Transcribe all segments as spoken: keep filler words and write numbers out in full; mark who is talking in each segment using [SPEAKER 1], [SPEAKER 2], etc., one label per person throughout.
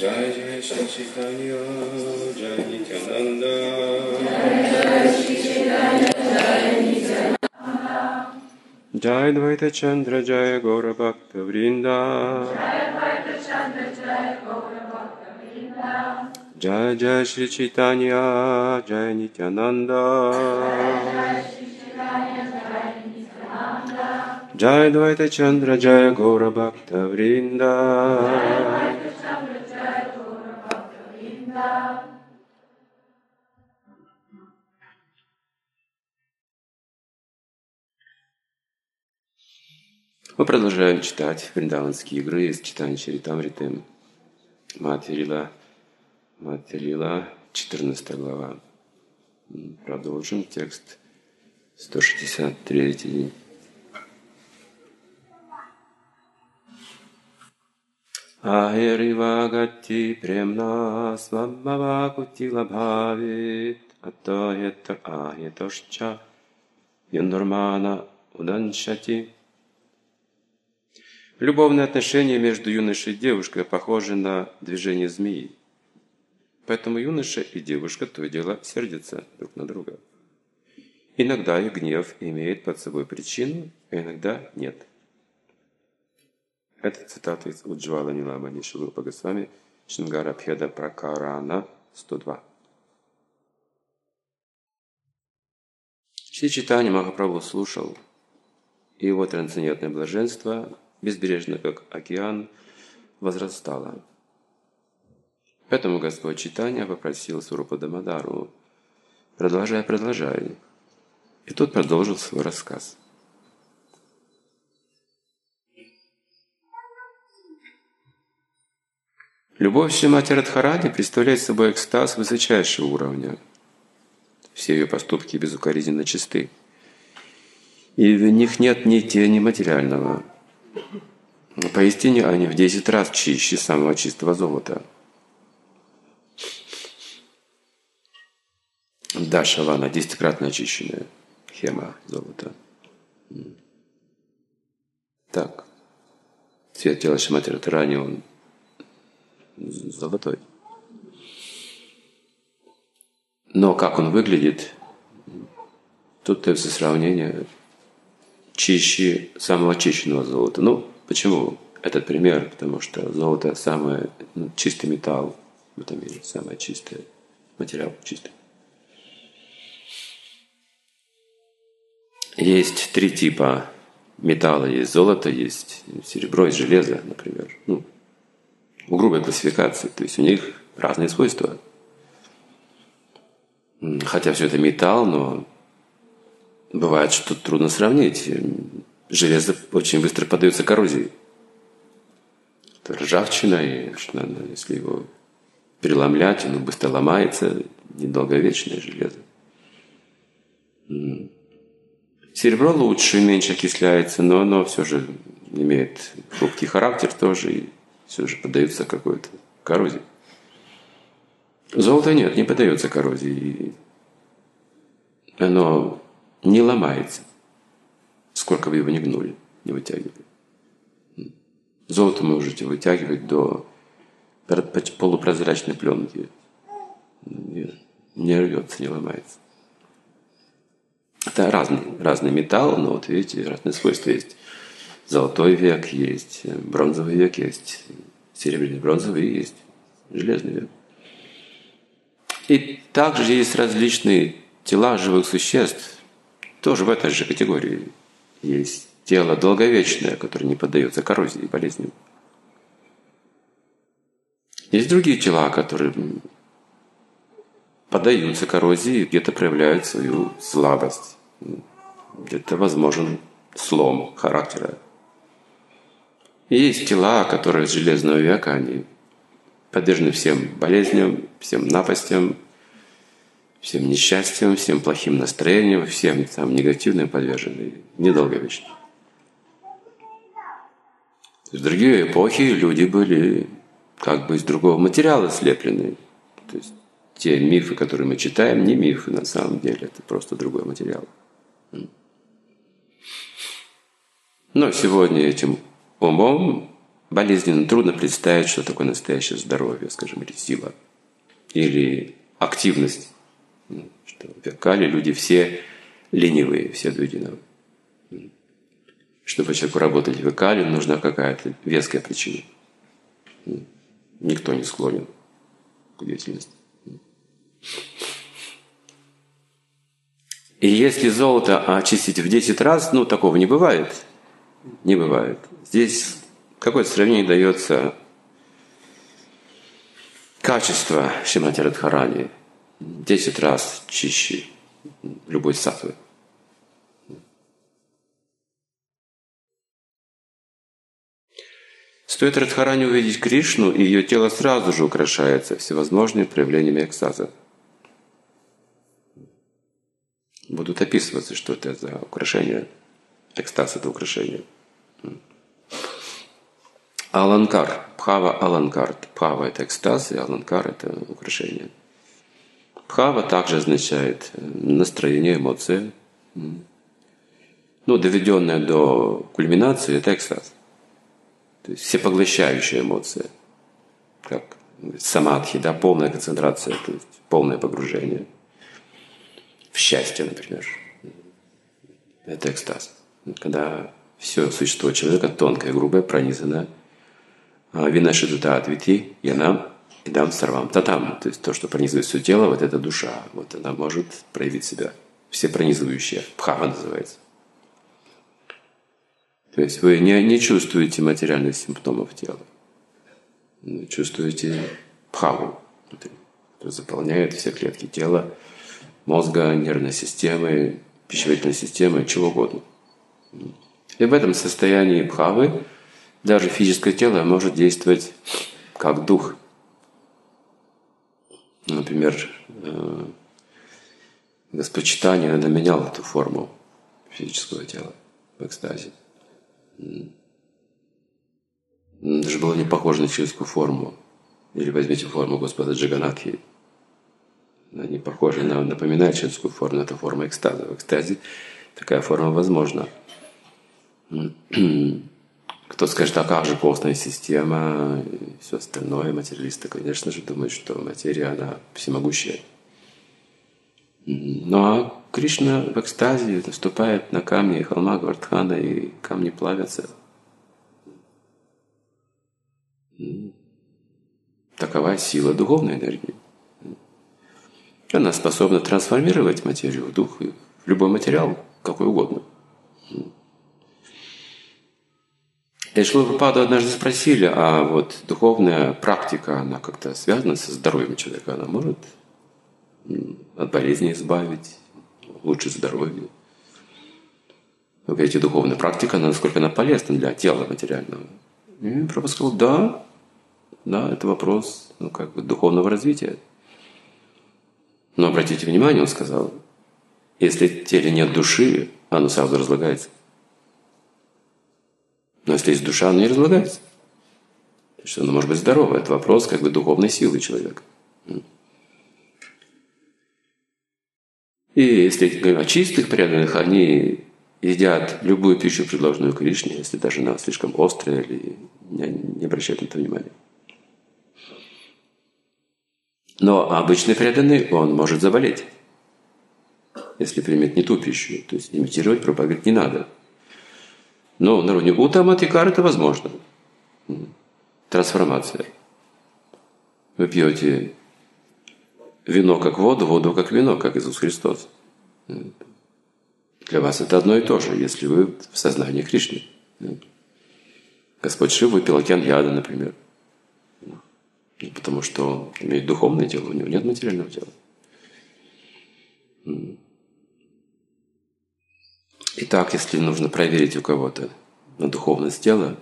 [SPEAKER 1] Jai Jai Shri Chaitanya, Jai Nityananda. Jai Dvaita Chandra, Jai Gaura Bhakta Vrinda. Jai Jai Shri Chaitanya, Jai Nityananda. Jai Dvaita Chandra, Jai Gaura Bhakta Vrinda. Мы продолжаем читать вриндаванские игры из читания Чаритамриты. Мадхья Лила, Мадхья Лила, четырнадцатая глава. Продолжим текст сто шестьдесят третий. Ахиривагати премна сваммавакутила бхавит атоетар ахитошча яндурмана уданшати. Любовные отношения между юношей и девушкой похожи на движение змеи. Поэтому юноша и девушка то и дело сердятся друг на друга. Иногда их гнев имеет под собой причину, а иногда нет. Это цитата из Уджвала Ниламани Шилупа Госвами Шингара Бхеда Пракарана сто два. Шри Чайтанья Махапрабху слушал, и его трансцендентное блаженство, безбрежно как океан, возрастало. Поэтому Господь Чайтанья попросил Сварупа Дамодару: «Продолжай, продолжай». И тот продолжил свой рассказ. Любовь Шримати Радхарани представляет собой экстаз высочайшего уровня. Все ее поступки безукоризненно чисты. И в них нет ни тени материального. Поистине они в десять раз чище самого чистого золота. Да, Шавана, десятикратно очищенная хема золота. Так. Цвет тела Шримати Радхарани, он золотой. Но как он выглядит, тут это сравнение чище самого очищенного золота. Ну, почему этот пример? Потому что золото самый ну, чистый металл в этом мире, самый чистый материал, чистый. Есть три типа металла. Есть золото, есть серебро, есть железо, например. Ну, в грубой классификации. То есть у них разные свойства. Хотя все это металл, но бывает, что трудно сравнить. Железо очень быстро поддается коррозии. Это ржавчина, и что надо, если его переломлять, оно быстро ломается. Недолговечное железо. Серебро лучше, меньше окисляется, но оно все же имеет хрупкий характер тоже и все же поддается какой-то коррозии. Золото нет, не поддается коррозии. Оно не ломается, сколько бы его ни гнули, не вытягивали. Золото можете вытягивать до полупрозрачной пленки. Не рвется, не ломается. Это разный, разный металл, но вот видите, разные свойства есть. Золотой век есть, бронзовый век есть, серебряный, бронзовый есть, железный век. И также есть различные тела живых существ, тоже в этой же категории. Есть тело долговечное, которое не поддается коррозии и болезням. Есть другие тела, которые поддаются коррозии и где-то проявляют свою слабость. Где-то возможен слом характера. И есть тела, которые с железного века, они подвержены всем болезням, всем напастям, всем несчастьям, всем плохим настроениям, всем там негативным подвержены, недолговечны. В другие эпохи люди были как бы из другого материала слеплены. То есть те мифы, которые мы читаем, не мифы на самом деле, это просто другой материал. Но сегодня этим умом болезненно трудно представить, что такое настоящее здоровье, скажем, или сила, или активность. Что в Векале люди все ленивые, все до единого. Чтобы человеку работать в Векале, нужна какая-то веская причина. Никто не склонен к деятельности. И если золото очистить в десять раз, ну, такого не бывает. Не бывает. Здесь какое-то сравнение дается качество Шримати Радхарани десять раз чище любой саттвы. Стоит Радхарани увидеть Кришну, и ее тело сразу же украшается всевозможными проявлениями экстаза. Будут описываться, что это за украшение. Экстаз – это украшение. Аланкар. Бхава – аланкар. Бхава – это экстаз, и аланкар – это украшение. Бхава также означает настроение, эмоции. Ну, доведенное до кульминации – это экстаз. То есть всепоглощающая эмоция. Как самадхи, да, полная концентрация, то есть полное погружение в счастье, например. Это экстаз. Когда все существо человека тонкое, грубое, пронизано винашидута адвити, янам, идам сарвам татам. То есть то, что пронизывает все тело, вот это душа. Вот она может проявить себя. Все пронизывающие. Бхава называется. То есть вы не, не чувствуете материальных симптомов тела. Вы чувствуете бхаву, которая заполняет все клетки тела, мозга, нервной системы, пищеварительной системы, чего угодно. И в этом состоянии бхавы даже физическое тело может действовать как дух. Например, Господь Чайтанья менял эту форму физического тела в экстазе. Даже было не похоже на человеческую форму. Или возьмите форму Господа Джаганатхи. Она не похожа, она напоминает человеческую форму, это форма экстаза. В экстазе такая форма возможна. Кто скажет, а как же костная система и все остальное, материалисты, конечно же, думают, что материя, она всемогущая. Ну а Кришна в экстазе наступает на камни и холма Гвардхана, и камни плавятся. Такова сила духовной энергии. Она способна трансформировать материю в дух, в любой материал, какой угодно. И Шрила Прабхупаду однажды спросили, а вот духовная практика, она как-то связана со здоровьем человека? Она может от болезни избавить, улучшить здоровье? Вы говорите, духовная практика, насколько она полезна для тела материального? И Прабхупада сказал, да, да, это вопрос, ну, как бы духовного развития. Но обратите внимание, он сказал, если в теле нет души, оно сразу разлагается. Но если есть душа, она не разлагается. То есть оно может быть здорово. Это вопрос как бы духовной силы человека. И если говорим о чистых преданных, они едят любую пищу, предложенную Кришне, если даже она слишком острая, или не, не обращают на это внимания. Но обычный преданный, он может заболеть, если примет не ту пищу. То есть имитировать Прабхупада говорит, не надо. Но на уровне Уттаматикара это возможно. Трансформация. Вы пьете вино как воду, воду как вино, как Иисус Христос. Для вас это одно и то же, если вы в сознании Кришны. Господь Шива выпил океан яда, например. Потому что он имеет духовное тело, у него нет материального тела. Итак, если нужно проверить у кого-то на духовность тела,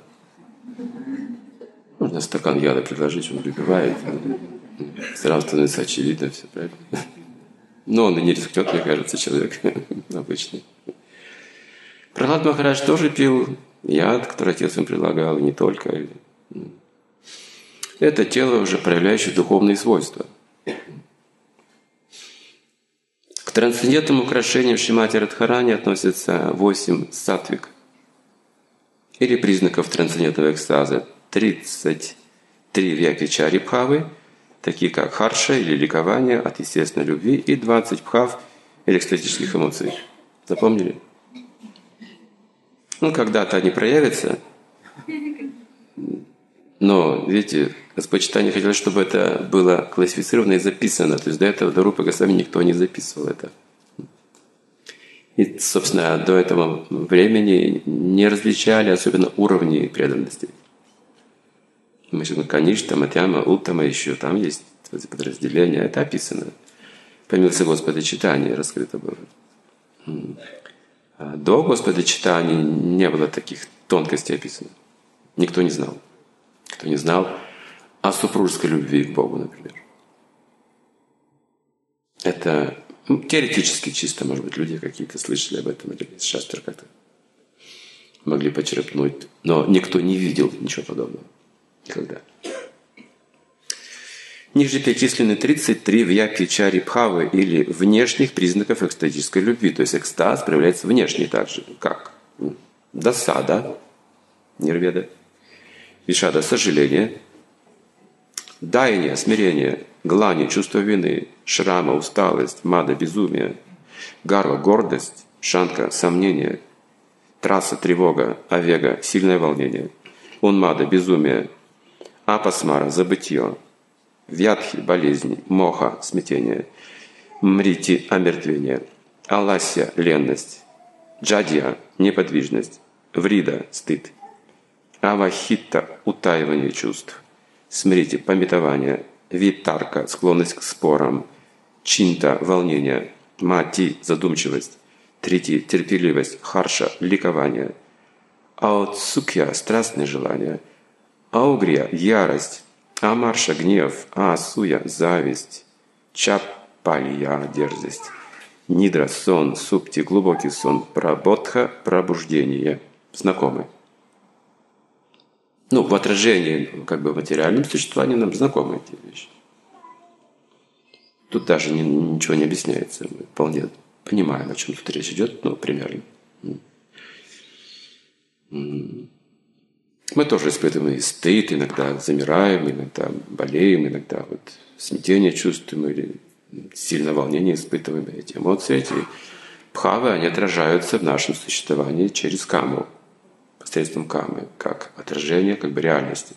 [SPEAKER 1] можно стакан яда предложить, он выпивает. Сразу становится очевидно все, правильно? Но он и не рискнет, мне кажется, человек обычный. Прахлад Махарадж тоже пил яд, который отец им предлагал, и не только. Это тело, уже проявляющее духовные свойства. К трансцендентным украшениям Шримати Радхарани относятся восемь саттвик, или признаков трансцендентного экстаза. тридцать три вьяпичари бхавы, такие как харша или ликование от естественной любви, и двадцать бхав или экстатических эмоций. Запомнили? Ну, когда-то они проявятся, но, видите, Господь Чайтанья хотел, чтобы это было классифицировано и записано. То есть до этого, до Рупы Госвами никто не записывал это. И, собственно, до этого времени не различали особенно уровни преданности. Мы сейчас, Каништа, Матьяма, Уттама еще, там есть подразделения, это описано. По милости Господа Чайтаньи раскрыто было. А до Господа Чайтаньи не было таких тонкостей описано. Никто не знал. Кто не знал о супружеской любви к Богу, например. Это ну, теоретически чисто, может быть, люди какие-то слышали об этом, или из шастр как-то могли почерпнуть. Но никто не видел ничего подобного. Никогда. Ниже перечислены тридцать три вьяпичари бхавы или внешних признаков экстатической любви. То есть экстаз проявляется внешне также. Как? Досада, нирведа, вишада, сожаление, даяние, смирение, глани, чувство вины, шрама, усталость, мада, безумие, гарва, гордость, шанка, сомнение, трасса, тревога, авега, сильное волнение, унмада, безумие, апасмара, забытье, вьядхи, болезнь, моха, смятение, мрити, омертвение, аласья, ленность, джадья, неподвижность, врида, стыд, авахитта, утаивание чувств, смрити, памятование, витарка, склонность к спорам, чинта, волнение, мати, задумчивость, трити, терпеливость, харша, ликование, аутсукья, страстное желание, аугрия, ярость, амарша, гнев, аасуя, зависть, чаппалья, дерзость, нидра, сон, супти, глубокий сон, прабодха, пробуждение. Знакомы? Ну, в отражении, как бы в материальном существовании нам знакомы эти вещи. Тут даже не, ничего не объясняется. Мы вполне понимаем, о чем тут речь идет, ну, примерно. Мы тоже испытываем и стыд, иногда замираем, иногда болеем, иногда вот смятение чувствуем или сильное волнение испытываем. Эти эмоции, эти бхавы, они отражаются в нашем существовании через каму, посредством камы, как отражение как бы реальности.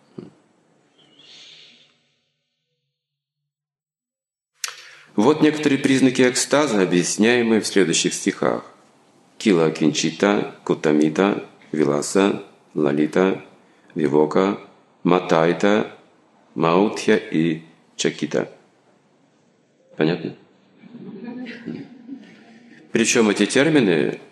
[SPEAKER 1] Вот некоторые признаки экстаза, объясняемые в следующих стихах. Кила кинчита, кутамита, виласа, лалита, вивока, матайта, маутхья и чакита. Понятно? Причем эти термины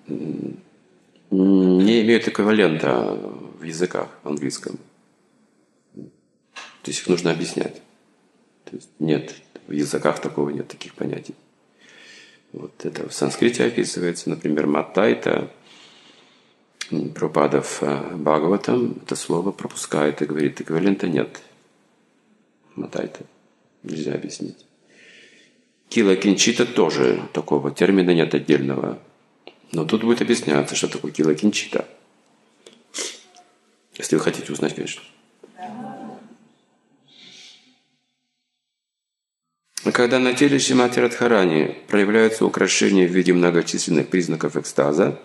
[SPEAKER 1] не имеют эквивалента в языках английском. То есть их нужно объяснять. То есть нет, в языках такого нет, таких понятий. Вот это в санскрите описывается, например, матайта. Прабхупада в Бхагаватам это слово пропускает и говорит, эквивалента нет. Матайта. Нельзя объяснить. Кила кинчита тоже такого термина нет отдельного. Но тут будет объясняться, что такое кила кинчита. Если вы хотите узнать, конечно. Когда на теле Шримати Радхарани проявляются украшения в виде многочисленных признаков экстаза,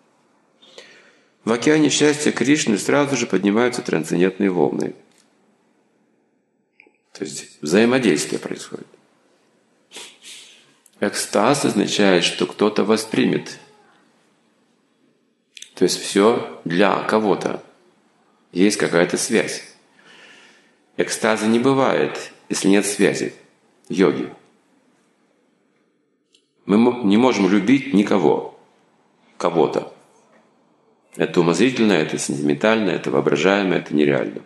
[SPEAKER 1] в океане счастья Кришны сразу же поднимаются трансцендентные волны. То есть взаимодействие происходит. Экстаз означает, что кто-то воспримет. То есть все для кого-то. Есть какая-то связь. Экстаза не бывает, если нет связи. Йоги. Мы не можем любить никого, кого-то. Это умозрительно, это сентиментально, это воображаемо, это нереально.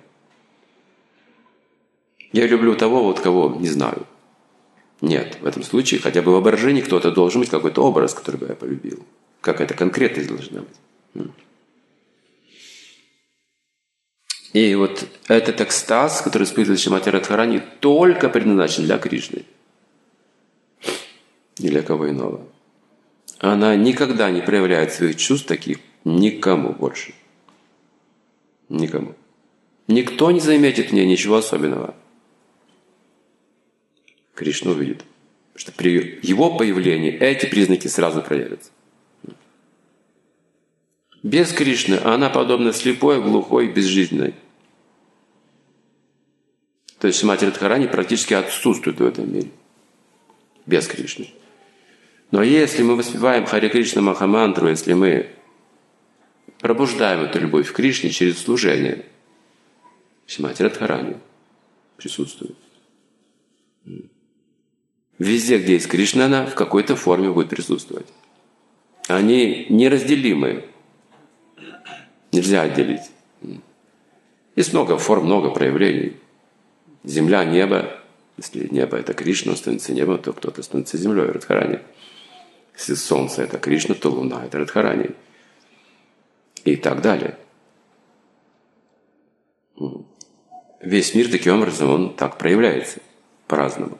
[SPEAKER 1] Я люблю того, вот кого не знаю. Нет, в этом случае хотя бы в воображении кто-то должен быть, какой-то образ, который бы я полюбил. Какая-то конкретность должна быть. И вот этот экстаз, который испытывает Шримати Радхарани, только предназначен для Кришны. Не для кого иного. Она никогда не проявляет своих чувств таких никому больше. Никому. Никто не заметит в ней ничего особенного. Кришна увидит, что при его появлении эти признаки сразу проявятся. Без Кришны она подобна слепой, глухой, безжизненной. То есть Шримати Радхарани практически отсутствует в этом мире. Без Кришны. Но если мы воспеваем Харе Кришна Махамантру, если мы пробуждаем эту любовь к Кришне через служение, Шримати Радхарани присутствует. Везде, где есть Кришна, она в какой-то форме будет присутствовать. Они неразделимы. Нельзя отделить. Есть много форм, много проявлений. Земля, небо. Если небо – это Кришна, он становится небом, то кто-то становится землей, Радхарани. Если солнце – это Кришна, то луна – это Радхарани. И так далее. Весь мир таким образом, он так проявляется. По-разному.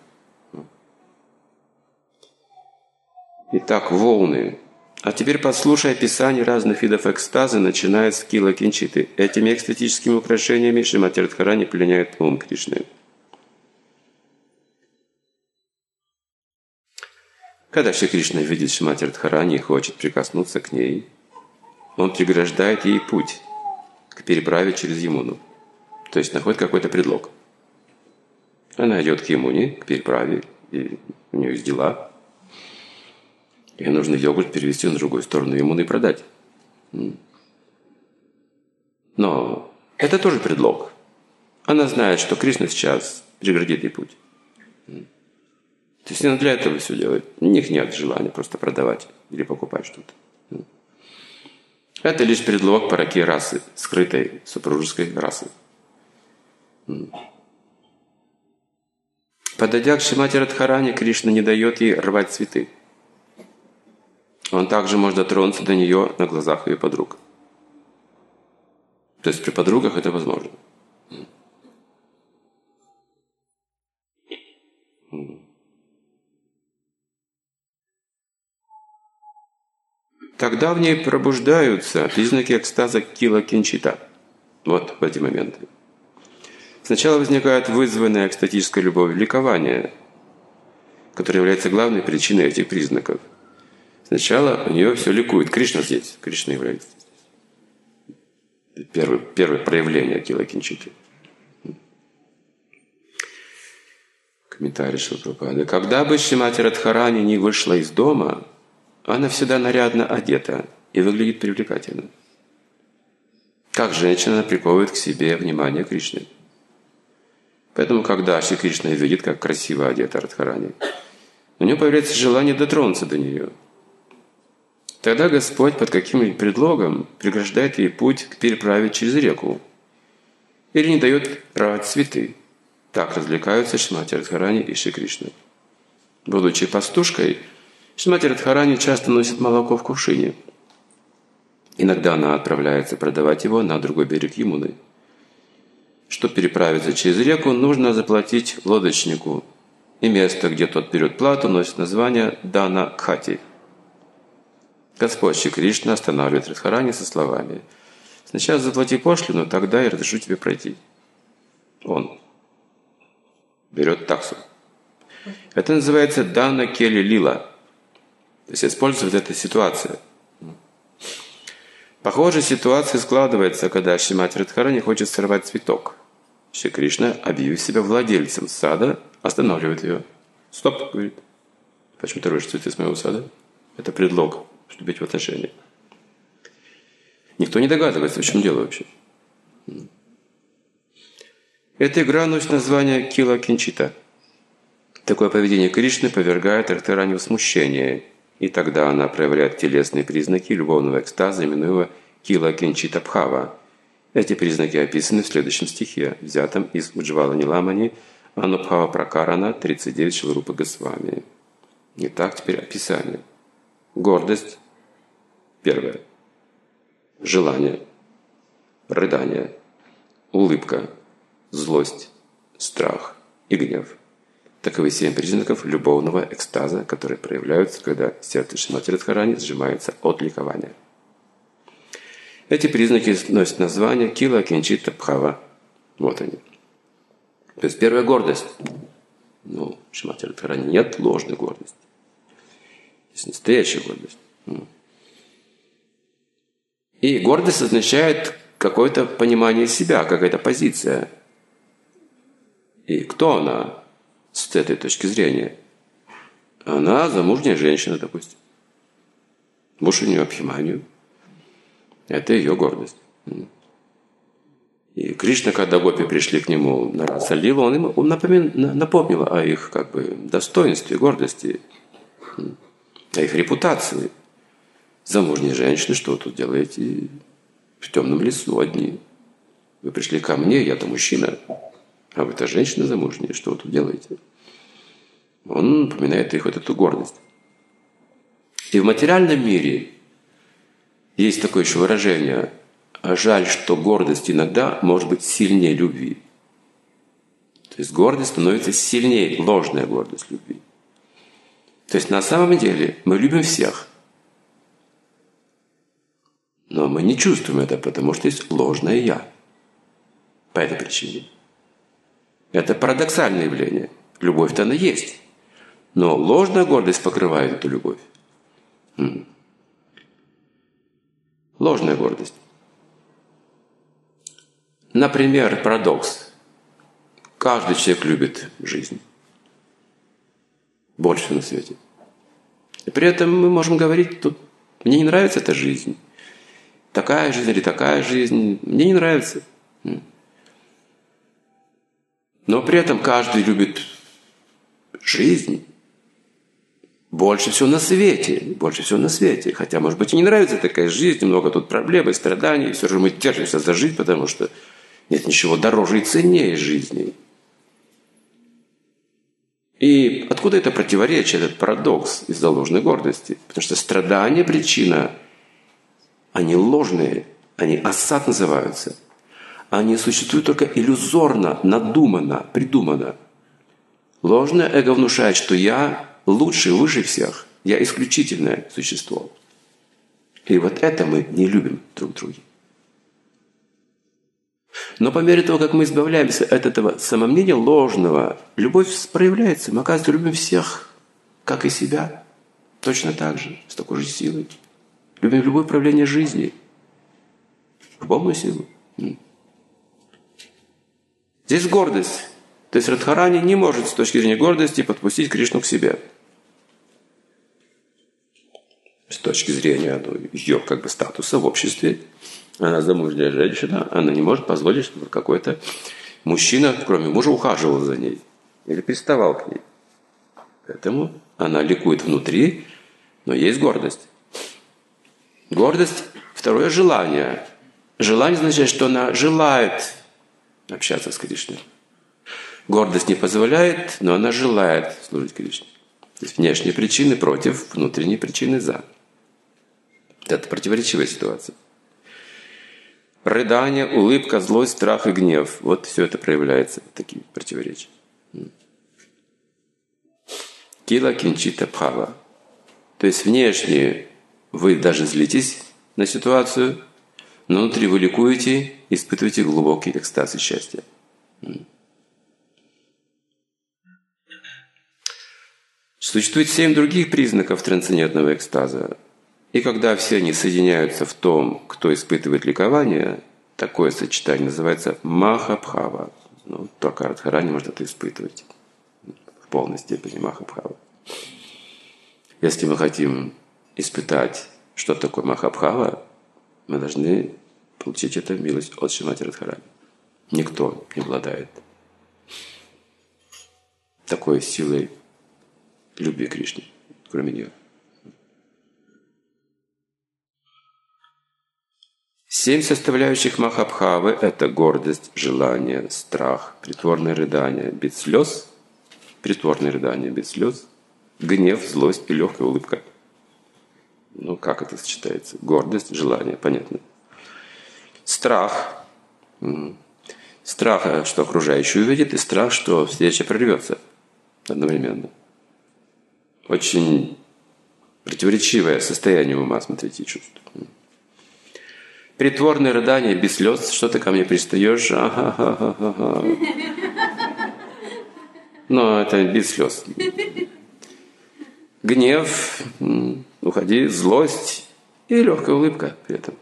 [SPEAKER 1] Итак, волны. А теперь послушай описание разных видов экстаза, начиная с кила кинчиты. Этими экстатическими украшениями Шримати Радхарани пленяет ум Кришны. Когда Шри Кришна видит Шримати Радхарани и хочет прикоснуться к ней, он преграждает ей путь к переправе через Ямуну. То есть находит какой-то предлог. Она идет к Ямуне, к переправе, и у нее есть дела. Ей нужно йогурт перевести на другую сторону Ямуны и продать. Но это тоже предлог. Она знает, что Кришна сейчас преградит ей путь. То есть она для этого все делает. У них нет желания просто продавать или покупать что-то. Это лишь предлог параки расы, скрытой супружеской расы. Подойдя к Шримати Радхарани, Кришна не дает ей рвать цветы. Он также может дотронуться до нее на глазах ее подруг. То есть при подругах это возможно. Тогда в ней пробуждаются признаки экстаза кила кинчита. Вот в эти моменты. Сначала возникает вызванная экстатической любовью ликование, которое является главной причиной этих признаков. Сначала у нее все ликует. Кришна здесь. Кришна является здесь. Первое, первое проявление кила кинчиты. Комментарий Шрила Прабхупады. Когда бы Шримати Радхарани не вышла из дома, она всегда нарядно одета и выглядит привлекательно. Как женщина приковывает к себе внимание Кришны. Поэтому, когда Шри Кришна видит, как красиво одета Радхарани, у него появляется желание дотронуться до нее. Тогда Господь под каким-нибудь предлогом преграждает ей путь к переправе через реку или не дает рвать цветы. Так развлекаются Шримати Радхарани и Шри Кришна. Будучи пастушкой, Шримати Радхарани часто носит молоко в кувшине. Иногда она отправляется продавать его на другой берег Ямуны. Чтобы переправиться через реку, нужно заплатить лодочнику. И место, где тот берет плату, носит название Дана Кхати. Господь Шри Кришна останавливает Радхарани со словами: «Сначала заплати пошлину, тогда я разрешу тебе пройти». Он берет таксу. Это называется Дана Кели Лила. То есть используется эта ситуация. Похожая ситуация складывается, когда Шримати Радхарани хочет сорвать цветок. Шри Кришна, объявив себя владельцем сада, останавливает ее. «Стоп», — говорит. «Почему ты рвешь цветы с моего сада?» Это предлог вступить в отношения. Никто не догадывается, в чем дело вообще. Эта игра носит название кила кинчита. Такое поведение Кришны повергает Радхарани в смущение, и тогда она проявляет телесные признаки любовного экстаза, именуемого кила кинчита бхава. Эти признаки описаны в следующем стихе, взятом из Уджвала Ниламани Анубхава Пракарана тридцать девять Шрилы Рупы Госвами. Итак, теперь описание. Гордость. Первое. Желание. Рыдание. Улыбка. Злость. Страх и гнев. Таковы семь признаков любовного экстаза, которые проявляются, когда сердце Шримати Радхарани сжимается от ликования. Эти признаки носят название кила кинчита бхава. Вот они. То есть первая гордость. Ну, в Шримати Радхарани нет ложной гордости. Есть настоящая гордость. И гордость означает какое-то понимание себя, какая-то позиция. И кто она с этой точки зрения? Она замужняя женщина, допустим. Муж у нее Абхиманью. Это ее гордость. И Кришна, когда гопи пришли к нему на Расалилу, он им он напомин, напомнил о их как бы, достоинстве, гордости, о их репутации. Замужние женщины, что вы тут делаете в темном лесу одни? Вы пришли ко мне, я-то мужчина, а вы-то женщина замужняя, что вы тут делаете? Он напоминает их вот эту гордость. И в материальном мире есть такое еще выражение: а жаль, что гордость иногда может быть сильнее любви. То есть гордость становится сильнее, ложная гордость любви. То есть на самом деле мы любим всех. Но мы не чувствуем это, потому что есть ложное «я». По этой причине. Это парадоксальное явление. Любовь-то она есть. Но ложная гордость покрывает эту любовь. М. Ложная гордость. Например, парадокс. Каждый человек любит жизнь. Больше на свете. И при этом мы можем говорить, тут мне не нравится эта жизнь. Такая жизнь или такая жизнь. Мне не нравится. Но при этом каждый любит жизнь. Больше всего на свете. Больше всего на свете. Хотя, может быть, и не нравится такая жизнь. Много тут проблем и страданий. Все же мы держимся за жизнь, потому что нет ничего дороже и ценнее жизни. И откуда это противоречие, этот парадокс из-за ложной гордости? Потому что страдания причина, они ложные, они асад называются. Они существуют только иллюзорно, надуманно, придуманно. Ложное эго внушает, что я лучше, выше всех. Я исключительное существо. И вот это мы не любим друг друга. Но по мере того, как мы избавляемся от этого самомнения ложного, любовь проявляется. Мы, оказывается, любим всех, как и себя. Точно так же, с такой же силой. Любим любое проявление жизни. В полную силу. Здесь гордость. То есть Радхарани не может с точки зрения гордости подпустить Кришну к себе. С точки зрения ну, ее как бы статуса в обществе. Она замужняя женщина, она не может позволить, чтобы какой-то мужчина, кроме мужа, ухаживал за ней. Или приставал к ней. Поэтому она ликует внутри, но есть гордость. Гордость – второе желание. Желание означает, что она желает общаться с Кришной. Гордость не позволяет, но она желает служить Кришне. То есть внешние причины против, внутренние причины за. Это противоречивая ситуация. Рыдание, улыбка, злость, страх и гнев. Вот все это проявляется, такие противоречия. Кила кинчита бхава. То есть внешне вы даже злитесь на ситуацию, но внутри вы ликуете, испытываете глубокий экстаз и счастье. Существует семь других признаков трансцендентного экстаза. И когда все они соединяются в том, кто испытывает ликование, такое сочетание называется махабхава. Ну, только Радхарани может это испытывать в полной степени махабхава. Если мы хотим испытать, что такое махабхава, мы должны получить эту милость от Шримати Радхарани. Никто не обладает такой силой любви к Кришне, кроме нее. Семь составляющих махабхавы – это гордость, желание, страх, притворное рыдание без слез, притворное рыдание без слез, гнев, злость и легкая улыбка. Ну, как это сочетается? Гордость, желание, понятно. Страх. Страх, что окружающий увидит, и страх, что встреча прервется одновременно. Очень противоречивое состояние ума, смотрите, и чувств. Притворное рыдание без слез. Что ты ко мне пристаешь? Ага-ха-ха-ха. Но это без слез. Гнев, уходи, злость и легкая улыбка при этом.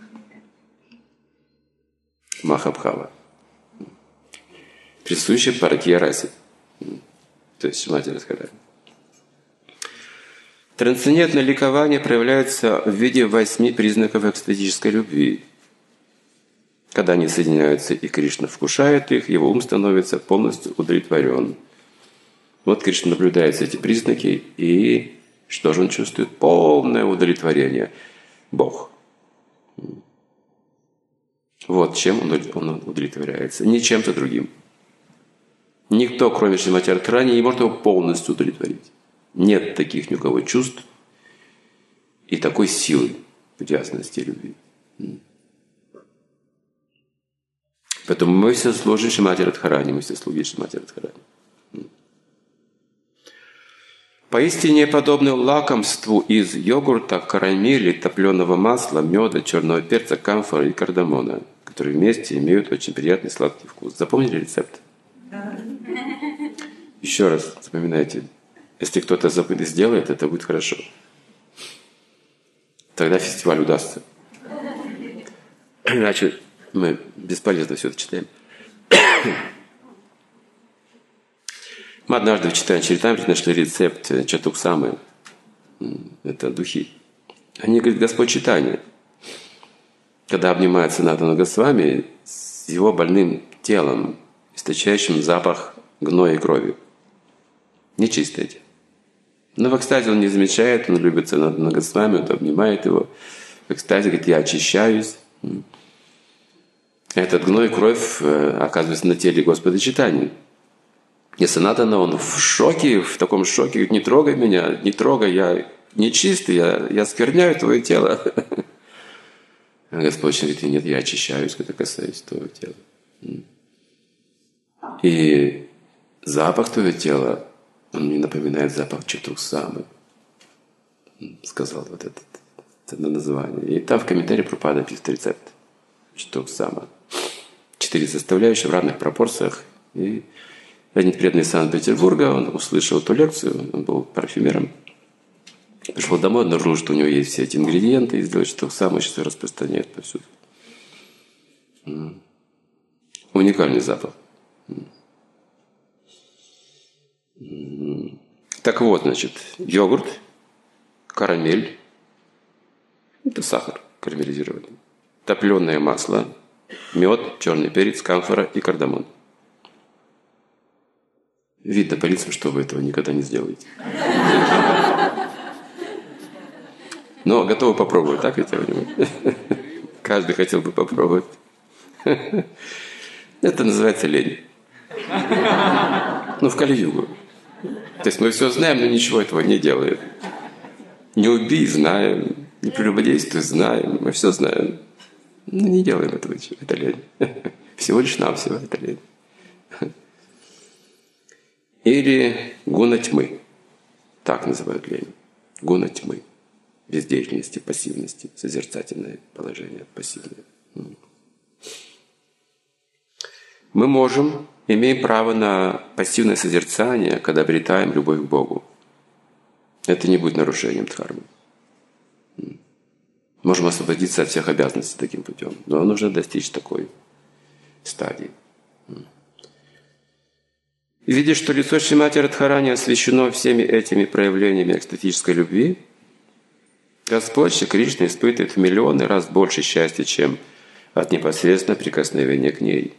[SPEAKER 1] Махабхава. Присущая паракия расе. То есть Шримати Радхарани. Трансцендентное ликование проявляется в виде восьми признаков экстатической любви. Когда они соединяются и Кришна вкушает их, его ум становится полностью удовлетворен. Вот Кришна наблюдает эти признаки, и что же он чувствует? Полное удовлетворение. Бог. Вот чем он удовлетворяется. Не чем-то другим. Никто, кроме Шримати Радхарани, не может его полностью удовлетворить. Нет таких ни у кого чувств и такой силы в ясности любви. Поэтому мы все служим Шримати Радхарани, мы все слуги Шримати Радхарани. Поистине подобны лакомству из йогурта, карамели, топленого масла, меда, черного перца, камфоры и кардамона, которые вместе имеют очень приятный сладкий вкус. Запомнили рецепт? Еще раз запоминайте. Если кто-то забыт и сделает, это будет хорошо. Тогда фестиваль удастся. Иначе мы бесполезно все это читаем. Мы однажды в читании Чаритамрити нашли рецепт чатуксамы. Это духи. Они говорят, Господь читания, когда обнимается Санатана Госвами с его больным телом, источающим запах гноя и крови. Нечистое тело. Но в экстазе он не замечает, он любит Санатана Госвами, он обнимает его. В экстазе говорит, я очищаюсь. Этот гной и кровь оказывается на теле Господа Чайтаньи. И Санатана, он в шоке, в таком шоке, говорит, не трогай меня, не трогай, я нечистый, я, я скверняю твое тело. Господь говорит, нет, я очищаюсь, когда касаюсь твоего тела. И запах твоего тела, он мне напоминает запах чатуксамы. Сказал вот это, это название. И там в комментарии Прабхупада написан рецепт. Чатуксама. Четыре составляющие в разных пропорциях. И один преданный из Санкт-Петербурга, он услышал эту лекцию, он был парфюмером. Пришел домой, обнаружил, что у него есть все эти ингредиенты, и сделал чатуксаму, сейчас распространяет повсюду. Уникальный запах. Так вот, значит, йогурт, карамель, это сахар карамелизированный, топленое масло, мед, черный перец, камфора и кардамон. Видно по лицам, что вы этого никогда не сделаете. Но готовы попробовать, так ведь? Каждый хотел бы попробовать. Это называется лень. Ну, в Кали-югу. То есть мы все знаем, но ничего этого не делаем. Не убий, знаем. Не прелюбодействуй, знаем. Мы все знаем. Но не делаем этого ничего. Это лень. Всего лишь навсего это лень. Или гуна тьмы. Так называют лень. Гуна тьмы. Бездеятельности, пассивности. Созерцательное положение, пассивное. Мы можем, имеем право на пассивное созерцание, когда обретаем любовь к Богу. Это не будет нарушением дхармы. Можем освободиться от всех обязанностей таким путем. Но нужно достичь такой стадии. И видя, что лицо Шримати Радхарани освящено всеми этими проявлениями экстатической любви, Господь Шри Кришна испытывает в миллионы раз больше счастья, чем от непосредственного прикосновения к ней.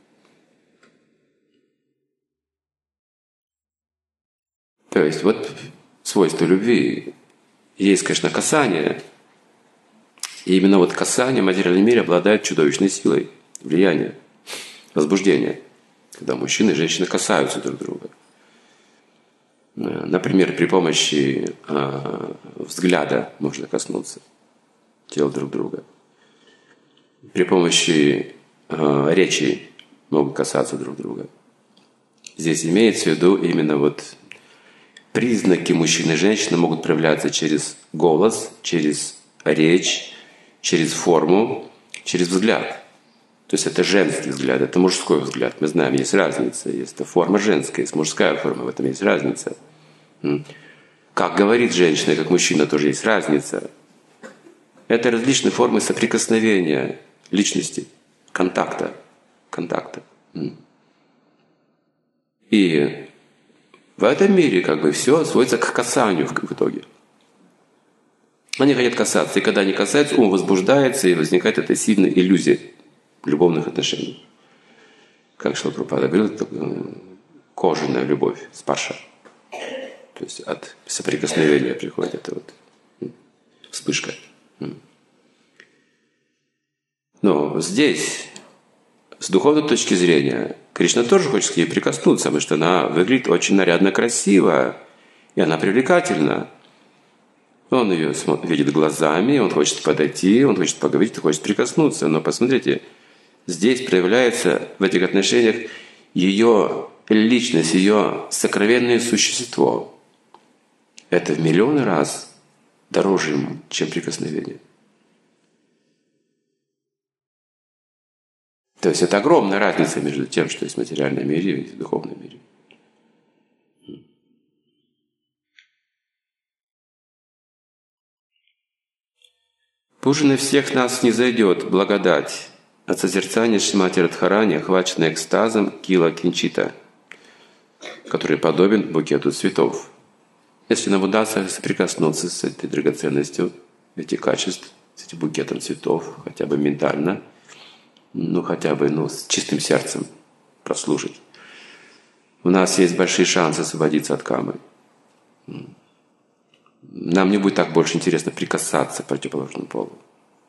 [SPEAKER 1] То есть вот свойство любви. Есть, конечно, касание. И именно вот касание в материальном мире обладает чудовищной силой, влиянием, возбуждением. Когда мужчина и женщина касаются друг друга. Например, при помощи э, взгляда можно коснуться тел друг друга. При помощи э, речи могут касаться друг друга. Здесь имеется в виду именно вот признаки мужчины и женщины могут проявляться через голос, через речь, через форму, через взгляд. То есть это женский взгляд, это мужской взгляд. Мы знаем, есть разница. Есть форма женская, есть мужская форма, в этом есть разница. Как говорит женщина, как мужчина, тоже есть разница. Это различные формы соприкосновения личности, контакта. контакта. И в этом мире как бы все сводится к касанию в итоге. Они хотят касаться, и когда они касаются, ум возбуждается, и возникает эта сильная иллюзия любовных отношений. Как Шрила Прабхупада говорил, это кожаная любовь, спарша. То есть от соприкосновения приходит эта вот вспышка. Но здесь, с духовной точки зрения, Кришна тоже хочет к ней прикоснуться, потому что она выглядит очень нарядно красиво, и она привлекательна. Он ее видит глазами, он хочет подойти, он хочет поговорить, он хочет прикоснуться. Но посмотрите, здесь проявляется в этих отношениях ее личность, ее сокровенное существо. Это в миллионы раз дороже ему, чем прикосновение. То есть это огромная разница между тем, что есть в материальном мире и в духовном мире. Пусть на всех нас не зайдет благодать от созерцания Шримати Радхарани, охваченной экстазом Кила Кинчита, который подобен букету цветов. Если нам удастся соприкоснуться с этой драгоценностью, этих качеств, с этим букетом цветов, хотя бы ментально, ну хотя бы ну, с чистым сердцем прослушать, у нас есть большие шансы освободиться от камы. Нам не будет так больше интересно прикасаться к противоположному полу.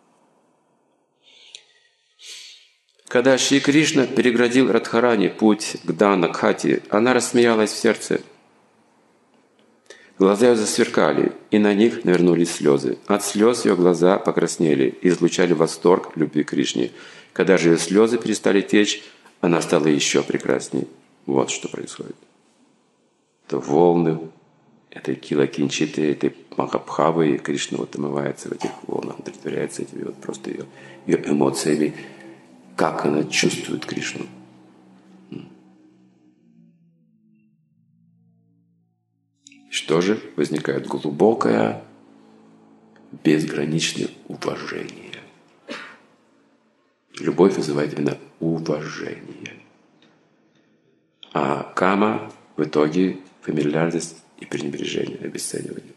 [SPEAKER 1] Когда Шри Кришна переградил Радхарани путь к Дана-Кхати, она рассмеялась в сердце. Глаза ее засверкали, и на них навернулись слезы. От слез ее глаза покраснели и излучали восторг любви к Кришне. Когда же ее слезы перестали течь, она стала еще прекрасней. Вот что происходит. Это волны этой кила-кинчиты, этой махабхавы, и Кришна вот омывается в этих волнах, удовлетворяется этими вот просто ее, ее эмоциями, как она чувствует Кришну. Что же? Возникает глубокое, безграничное уважение. Любовь вызывает именно уважение. А кама в итоге фамильярность и пренебрежение, обесценивание.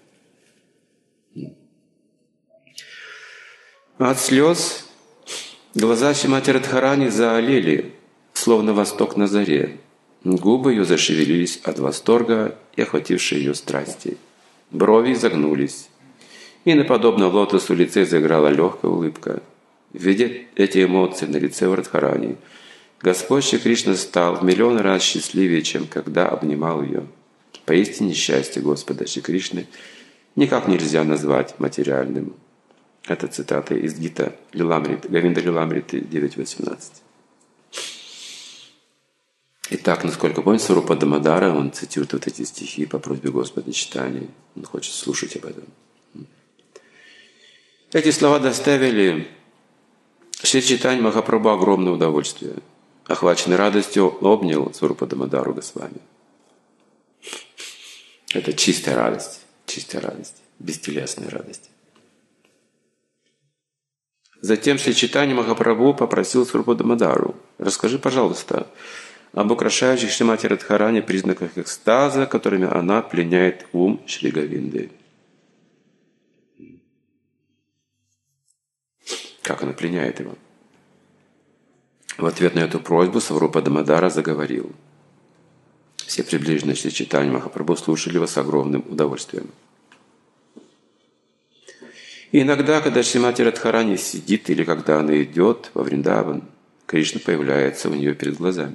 [SPEAKER 1] От слез глаза Шримати Радхарани заолели, словно восток на заре. Губы ее зашевелились от восторга и охватившей ее страсти. Брови загнулись, и на подобном лотосу лице заиграла легкая улыбка. Видя эти эмоции на лице у Радхарани, Господь Шри Кришна стал в миллион раз счастливее, чем когда обнимал ее. Поистине счастье Господа Шри Кришны никак нельзя назвать материальным. Это цитата из Гита Лиламриты, Говинда Лиламриты девять восемнадцать. Итак, насколько помню, Сварупа Дамодара, он цитирует вот эти стихи по просьбе Господа читания. Он хочет слушать об этом. Эти слова доставили Шри Чайтанья Махапрабху огромное удовольствие. Охваченный радостью, обнял Сварупа Дамодару Госвами. Это чистая радость, чистая радость, бестелесная радость. Затем Шри Чайтанья Махапрабху попросил Сварупу Дамодару: расскажи, пожалуйста, об украшающих Шримати Радхарани признаках экстаза, которыми она пленяет ум Шри Говинды. Как она пленяет его? В ответ на эту просьбу Сварупа Дамодара заговорил. Все приближенные Шри Чайтаньи Махапрабху слушали его с огромным удовольствием. И иногда, когда Шримати Радхарани сидит или когда она идет во Вриндаван, Кришна появляется у нее перед глазами.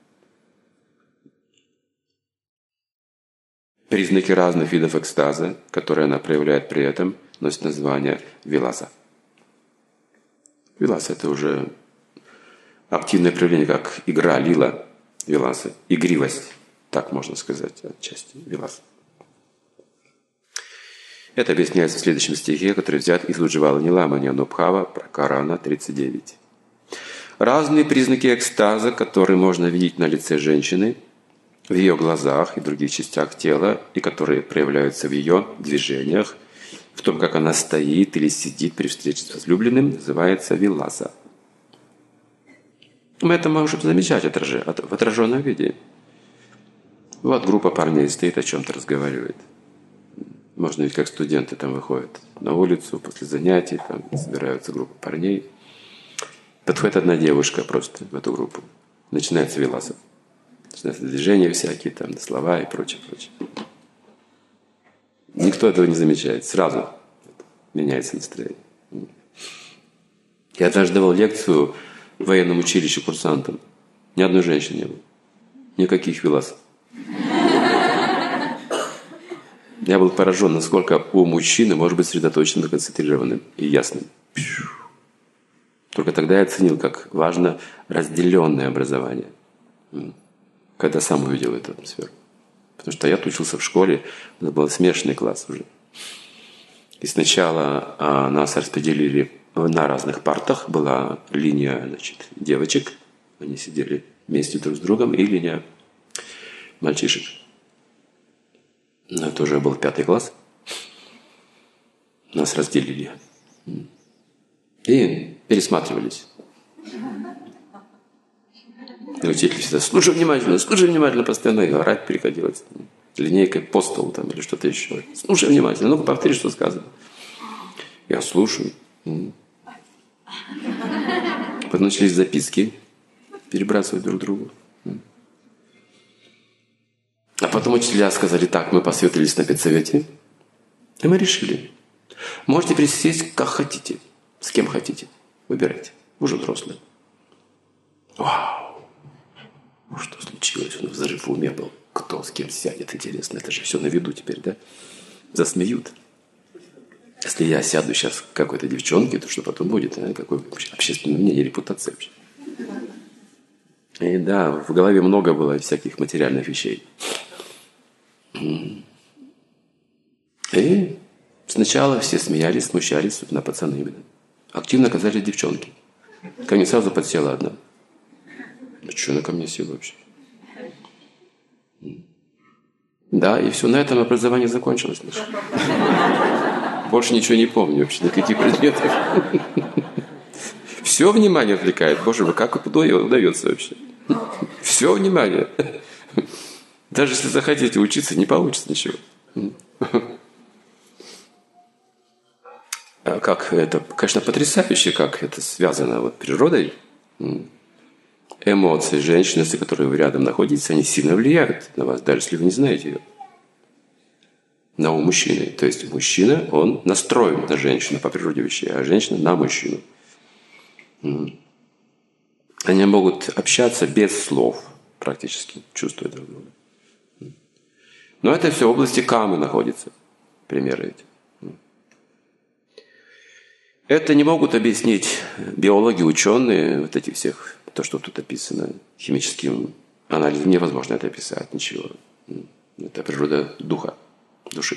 [SPEAKER 1] Признаки разных видов экстаза, которые она проявляет при этом, носят название виласа. Виласа – это уже активное проявление, как игра, лила, виласа, игривость, так можно сказать, отчасти виласа. Это объясняется в следующем стихе, который взят из Удживала Ниламани Анубхава Пракарана тридцать девять. Разные признаки экстаза, которые можно видеть на лице женщины, в ее глазах и других частях тела, и которые проявляются в ее движениях, в том, как она стоит или сидит при встрече с возлюбленным, называется виласа. Мы это можем замечать в отраженном виде. Вот группа парней стоит, о чем-то разговаривает. Можно ведь как студенты там выходят на улицу после занятий, там собираются группа парней. Подходит одна девушка просто в эту группу. Начинается виласа. Начинаются движения всякие, там, слова и прочее, прочее. Никто этого не замечает. Сразу меняется настроение. Я однажды давал лекцию в военном училище курсантам. Ни одной женщины не было. Никаких виласов. Я был поражен, насколько у мужчины может быть сосредоточенным, концентрированным и ясным. Только тогда я оценил, как важно разделенное образование. Когда сам увидел эту атмосферу. Потому что я учился в школе, это был смешанный класс уже. И сначала а, нас распределили на разных партах. Была линия, значит, девочек, они сидели вместе друг с другом, и линия мальчишек. Но это уже был пятый класс. Нас разделили. И пересматривались. И учитель всегда: слушай внимательно, слушай внимательно, постоянно и орать приходилось. Линейкой по столу там или что-то еще. Слушай внимательно, ну-ка повтори, что сказано. Я слушаю. Потом начались записки перебрасывать друг другу. А потом учителя сказали: так, мы посоветовались на педсовете, и мы решили. Можете присесть как хотите, с кем хотите. Выбирайте. Вы уже взрослые. Вау! Что случилось? У нас взрыв в уме был. Кто с кем сядет, интересно. Это же все на виду теперь, да? Засмеют. Если я сяду сейчас к какой-то девчонке, то что потом будет? А? Какое общественное мнение, репутация вообще? И да, в голове много было всяких материальных вещей. И сначала все смеялись, смущались, на пацаны именно. Активно оказались девчонки. Ко мне сразу подсела одна. Ну что она ко мне села вообще? Да, и все, на этом образование закончилось. Больше ничего не помню вообще, никаких предметов. Все внимание отвлекает. Боже мой, как это удается вообще? Все внимание. Даже если захотите учиться, не получится ничего. Как это, конечно, потрясающе, как это связано вот природой. Эмоции женщины, с которой вы рядом находитесь, они сильно влияют на вас, даже если вы не знаете ее. На ум мужчины. То есть мужчина, он настроен на женщину по природе вещей, а женщина на мужчину. Они могут общаться без слов, практически, чувствуя друг друга. Но это все в области камы находится, примеры эти. Это не могут объяснить биологи, ученые, вот этих всех, то, что тут описано, химическим анализом. Невозможно это описать, ничего. Это природа духа, души.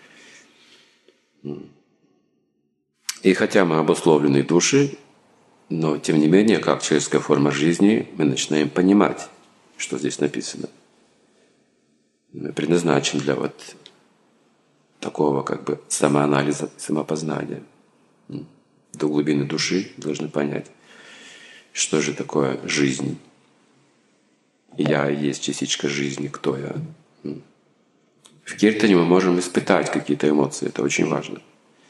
[SPEAKER 1] И хотя мы обусловлены души, но тем не менее, как человеческая форма жизни, мы начинаем понимать, что здесь написано. Мы предназначен для вот такого как бы самоанализа, самопознания. До глубины души должны понять, что же такое жизнь. Я есть частичка жизни, кто я. В киртане мы можем испытать какие-то эмоции, это очень важно.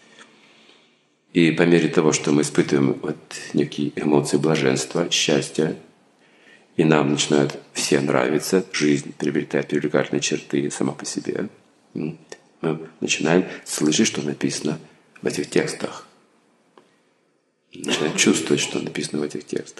[SPEAKER 1] И по мере того, что мы испытываем вот некие эмоции блаженства, счастья, и нам начинают все нравиться, жизнь приобретает привлекательные черты сама по себе, мы начинаем слышать, что написано в этих текстах. Начинаем чувствовать, что написано в этих текстах.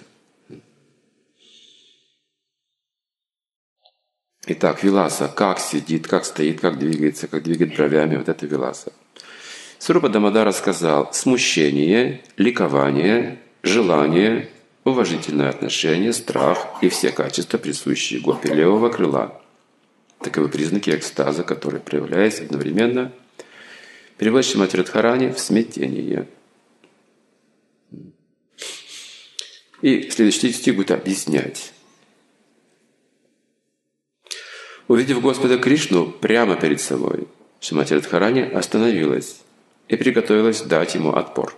[SPEAKER 1] Итак, виласа. Как сидит, как стоит, как двигается, как двигает бровями. Вот это виласа. Сварупа Дамодара сказал: смущение, ликование, желание, уважительное отношение, страх и все качества, присущие гопи левого крыла. Таковы признаки экстаза, которые, проявляясь одновременно, приводит Шримати Радхарани в смятение. И следующий стих будет объяснять. Увидев Господа Кришну прямо перед собой, Шримати Радхарани остановилась и приготовилась дать ему отпор.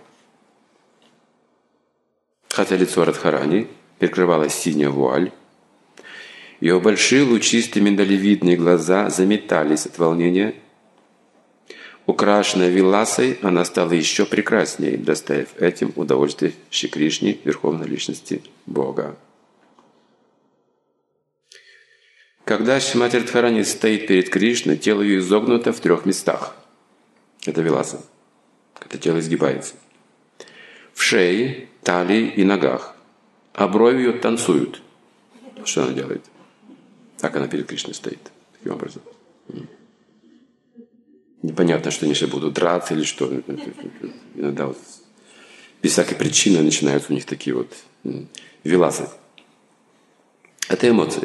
[SPEAKER 1] Хотя лицо Радхарани прикрывала синяя вуаль, ее большие лучистые миндалевидные глаза заметались от волнения. Украшенная виласой, она стала еще прекраснее, доставив этим удовольствие Шри Кришне, Верховной Личности Бога. Когда Шримати Радхарани стоит перед Кришной, тело ее изогнуто в трех местах. Это виласа. Это тело изгибается. В шее, талии и ногах. А брови ее танцуют. Что она делает? Так она перед Кришной стоит. Таким образом. Непонятно, что они сейчас будут драться или что. Иногда вот без всякой причины начинаются у них такие вот виласы. Это эмоции.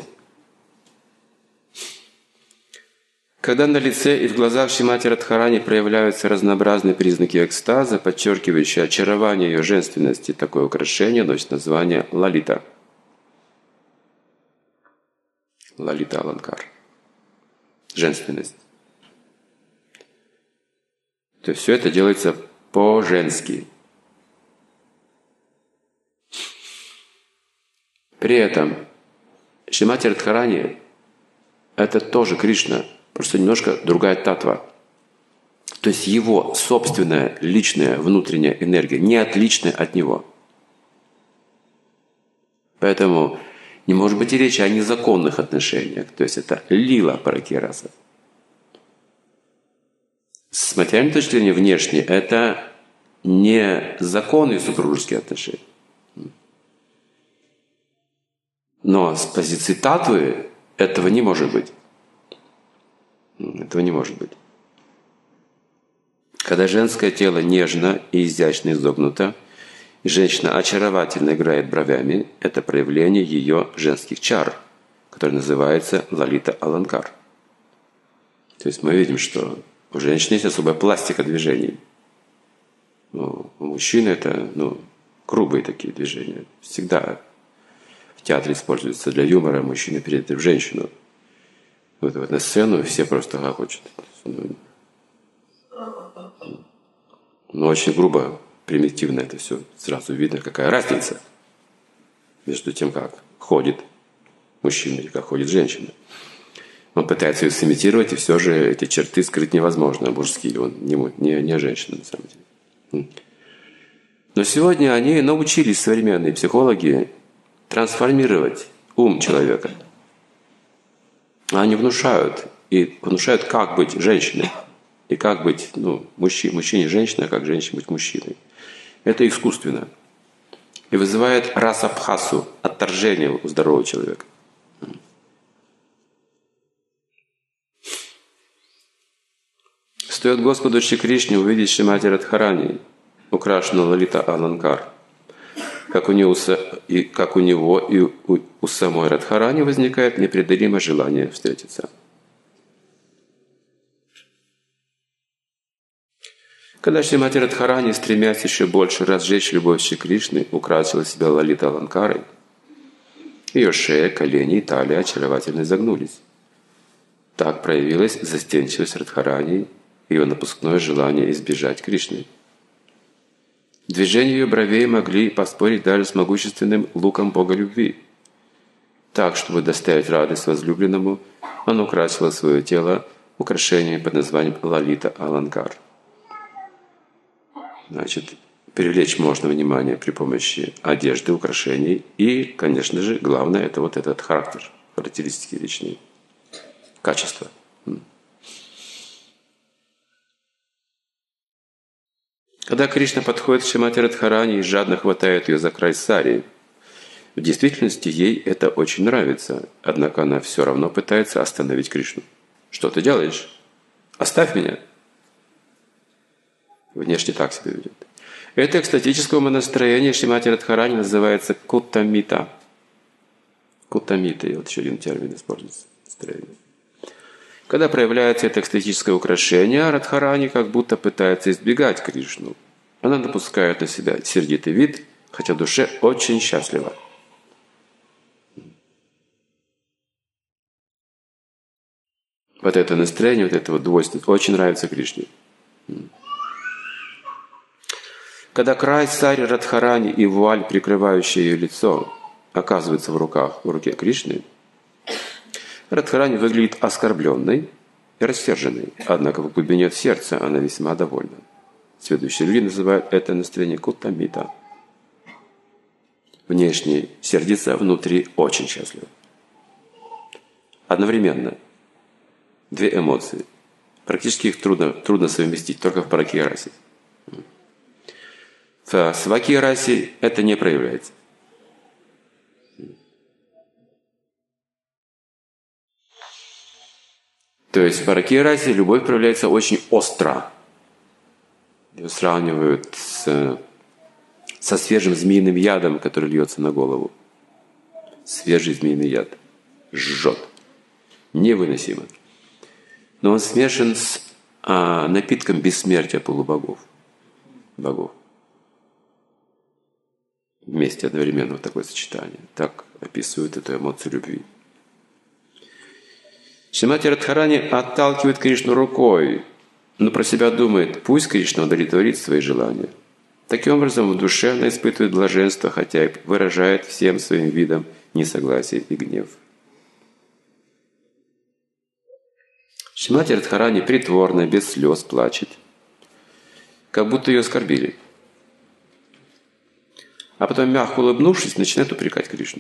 [SPEAKER 1] Когда на лице и в глазах Шримати Радхарани проявляются разнообразные признаки экстаза, подчеркивающие очарование ее женственности, такое украшение носит название лалита. Лалита Аланкар. Женственность. То есть все это делается по-женски. При этом Шримати Радхарани – это тоже Кришна, просто немножко другая татва. То есть его собственная личная внутренняя энергия не отличная от него. Поэтому не может быть и речи о незаконных отношениях. То есть это лила паракираса. С материальной точки зрения внешне это не законные супружеские отношения. Но с позиции татвы этого не может быть. Этого не может быть. Когда женское тело нежно и изящно изогнуто, и женщина очаровательно играет бровями, это проявление ее женских чар, которое называется лалита аланкар. То есть мы видим, что у женщины есть особая пластика движений. Ну, у мужчины это ну, грубые такие движения. Всегда в театре используются для юмора мужчина перед женщину. Вот, вот на сцену все просто хохочут. Но очень грубо, примитивно это все. Сразу видно, какая разница между тем, как ходит мужчина и как ходит женщина. Он пытается ее сымитировать, и все же эти черты скрыть невозможно. Мужские, он не, не, не женщина, на самом деле. Но сегодня они научились, современные психологи, трансформировать ум человека. Они внушают, и внушают, как быть женщиной, и как быть ну, мужчине, мужчине женщиной, а как женщине быть мужчиной. Это искусственно. И вызывает расабхасу, отторжение у здорового человека. Стоит Господу Шри Кришне увидеть Шримати Радхарани, украшенную лалита аланкар, как у него, и, как у него и у, у самой Радхарани возникает непреодолимое желание встретиться. Когда Шримати Радхарани, стремясь еще больше разжечь любовь Шри Кришны, украсила себя лалита аланкарой, ее шея, колени и талия очаровательно изогнулись. Так проявилась застенчивость Радхарани, ее напускное желание избежать Кришны. Движения ее бровей могли поспорить даже с могущественным луком Бога любви. Так, чтобы доставить радость возлюбленному, она украсила свое тело украшением под названием лалита аланкар. Значит, привлечь можно внимание при помощи одежды, украшений и, конечно же, главное, это вот этот характер, характеристики личные, качества. Когда Кришна подходит к Шримати Радхарани и жадно хватает ее за край сари, в действительности ей это очень нравится, однако она все равно пытается остановить Кришну. «Что ты делаешь? Оставь меня!» Внешне так себя ведет. Это экстатическое умонастроение Шримати Радхарани называется куттамита. Куттамита, и вот еще один термин используется. Настроение. Когда проявляется это экстатическое украшение, Радхарани как будто пытается избегать Кришну. Она напускает на себя сердитый вид, хотя в душе очень счастлива. Вот это настроение, вот это вот двойство очень нравится Кришне. Когда край сари Радхарани и вуаль, прикрывающая ее лицо, оказывается в руках, в руке Кришны, Радхарани выглядит оскорбленной и рассерженной, однако в глубине сердца она весьма довольна. Следующие люди называют это настроение кутамита. Внешне сердится, а внутри очень счастлива. Одновременно две эмоции. Практически их трудно, трудно совместить, только в паракия-расе. В свакия-расе это не проявляется. То есть в паракия-расе любовь проявляется очень остро. Ее сравнивают с, со свежим змеиным ядом, который льется на голову. Свежий змеиный яд. Жжет. Невыносимо. Но он смешан с а, напитком бессмертия полубогов. Богов. Вместе одновременно вот такое сочетание. Так описывают эту эмоцию любви. Шримати Радхарани отталкивает Кришну рукой, но про себя думает, пусть Кришна удовлетворит свои желания. Таким образом, в душе она испытывает блаженство, хотя и выражает всем своим видом несогласие и гнев. Шримати Радхарани притворно, без слез плачет, как будто ее оскорбили. А потом, мягко улыбнувшись, начинает упрекать Кришну.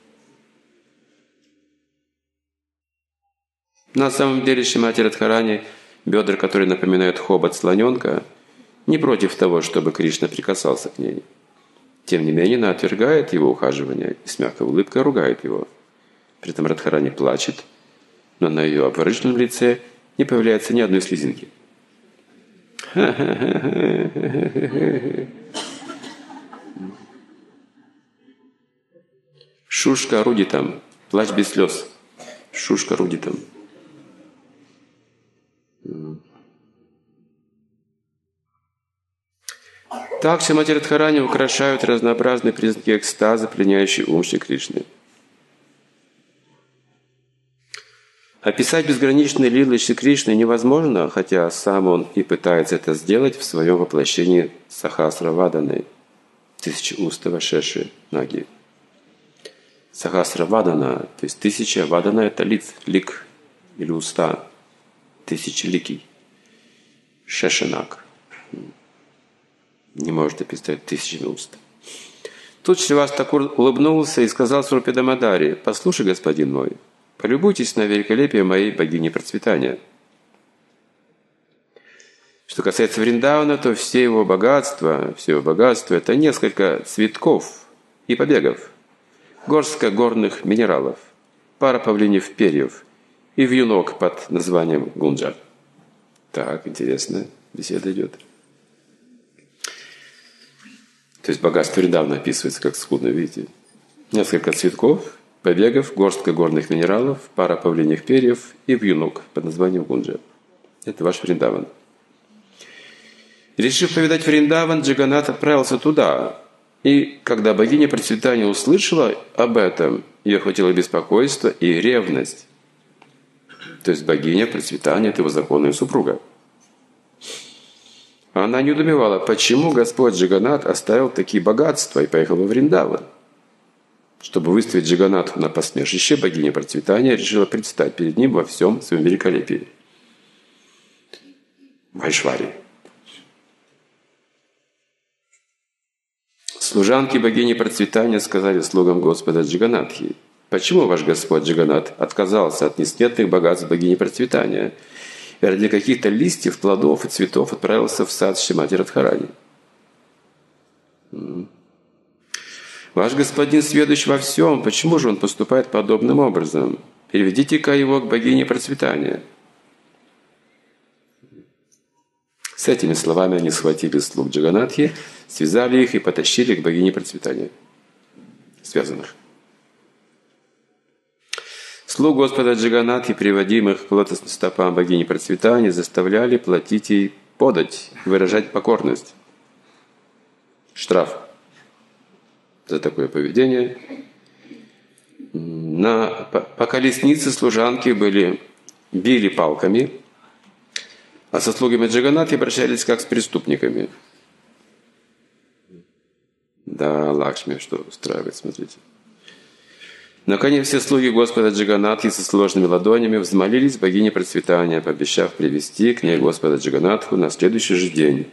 [SPEAKER 1] На самом деле Шримати Радхарани, бедра, которые напоминают хобот слоненка, не против того, чтобы Кришна прикасался к ней. Тем не менее, она отвергает его ухаживание и с мягкой улыбкой ругает его. При этом Радхарани плачет, но на ее обворожительном лице не появляется ни одной слезинки. Шушка рудитам, плачь без слез. Шушка рудитам. Так Шримати Радхарани украшают разнообразные признаки экстаза, пленяющие ум Шри Кришны. Описать безграничные лилы Шри Кришны невозможно, хотя сам он и пытается это сделать в своем воплощении Сахасраваданы, тысячеустого Шеши Наги. Сахасравадана, то есть тысяча, вадана – это лиц, лик или уста, тысячеликий. Шешанаг. Не можете представить тысячами уст. Тут Шривас Такур улыбнулся и сказал Сврупе Дамадари: «Послушай, господин мой, полюбуйтесь на великолепие моей богини процветания. Что касается Вриндавана, то все его богатства, все его богатство – это несколько цветков и побегов, горстка горных минералов, пара павлиньев перьев и вьюнок под названием Гунджа». Так, интересно, беседа идет. То есть богатство Вриндавана описывается как скудно, видите? Несколько цветков, побегов, горстка горных минералов, пара павлиньих перьев и вьюнок под названием Гунджа. Это ваш Вриндаван. Решив повидать Вриндаван, Джаганнат отправился туда. И когда богиня процветания услышала об этом, ее охватило беспокойство и ревность. То есть богиня процветания – это его законная супруга. Она недоумевала, почему Господь Джаганнат оставил такие богатства и поехал во Вриндаван. Чтобы выставить Джаганнатху на посмешище, богиня процветания решила предстать перед ним во всем своем великолепии. Майшвари. Служанки богини процветания сказали слугам Господа Джаганнатхи: «Почему ваш Господь Джаганнат отказался от несметных богатств богини процветания и ради каких-то листьев, плодов и цветов отправился в сад Шримати Радхарани? Ваш господин сведущ во всем, почему же он поступает подобным образом? Переведите-ка его к богине процветания». С этими словами они схватили слуг Джаганнатхи, связали их и потащили к богине процветания, связанных. Слуг Господа Джаганатхи, приводимых к лотосным стопам богини процветания, заставляли платить ей подать, выражать покорность. Штраф за такое поведение. На, по, по колеснице служанки были, били палками, а со слугами Джаганатхи обращались как с преступниками. Да, Лакшми что устраивает, смотрите. Наконец, все слуги Господа Джаганатхи со сложными ладонями взмолились богине процветания, пообещав привести к ней Господа Джаганатху на следующий же день.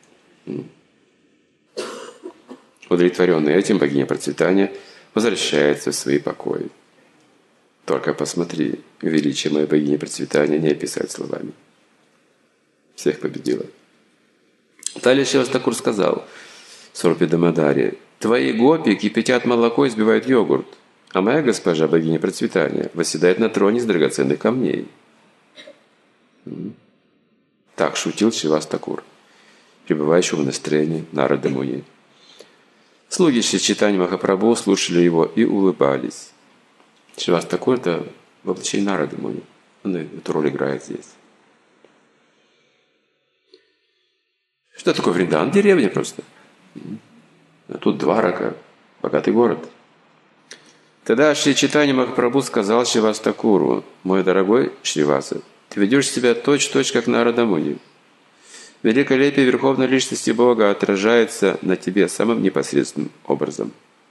[SPEAKER 1] Удовлетворенная этим, богиня процветания возвращается в свои покои. Только посмотри, величие моей богини процветания не описать словами. Всех победила. Далее Шрила Такур сказал Сварупе Дамадаре: «Твои гопи кипятят молоко и сбивают йогурт, а моя госпожа, богиня процветания, восседает на троне из драгоценных камней». Так шутил Шривас Такур, пребывающий в настроении Нарады Муни. Слуги Шри Чайтаньи Махапрабху слушали его и улыбались. Шривас Такур – это воплощение Нарады Муни. Он эту роль играет здесь. Что такое Вриндан? Деревня просто. А тут Дварака, богатый город. Тогда Шри Чайтанья Махапрабху сказал Шривас Такуру: «Мой дорогой Шриваса, ты ведешь себя точь-в-точь, как Нарада Муни. Великолепие Верховной Личности Бога отражается на тебе самым непосредственным образом».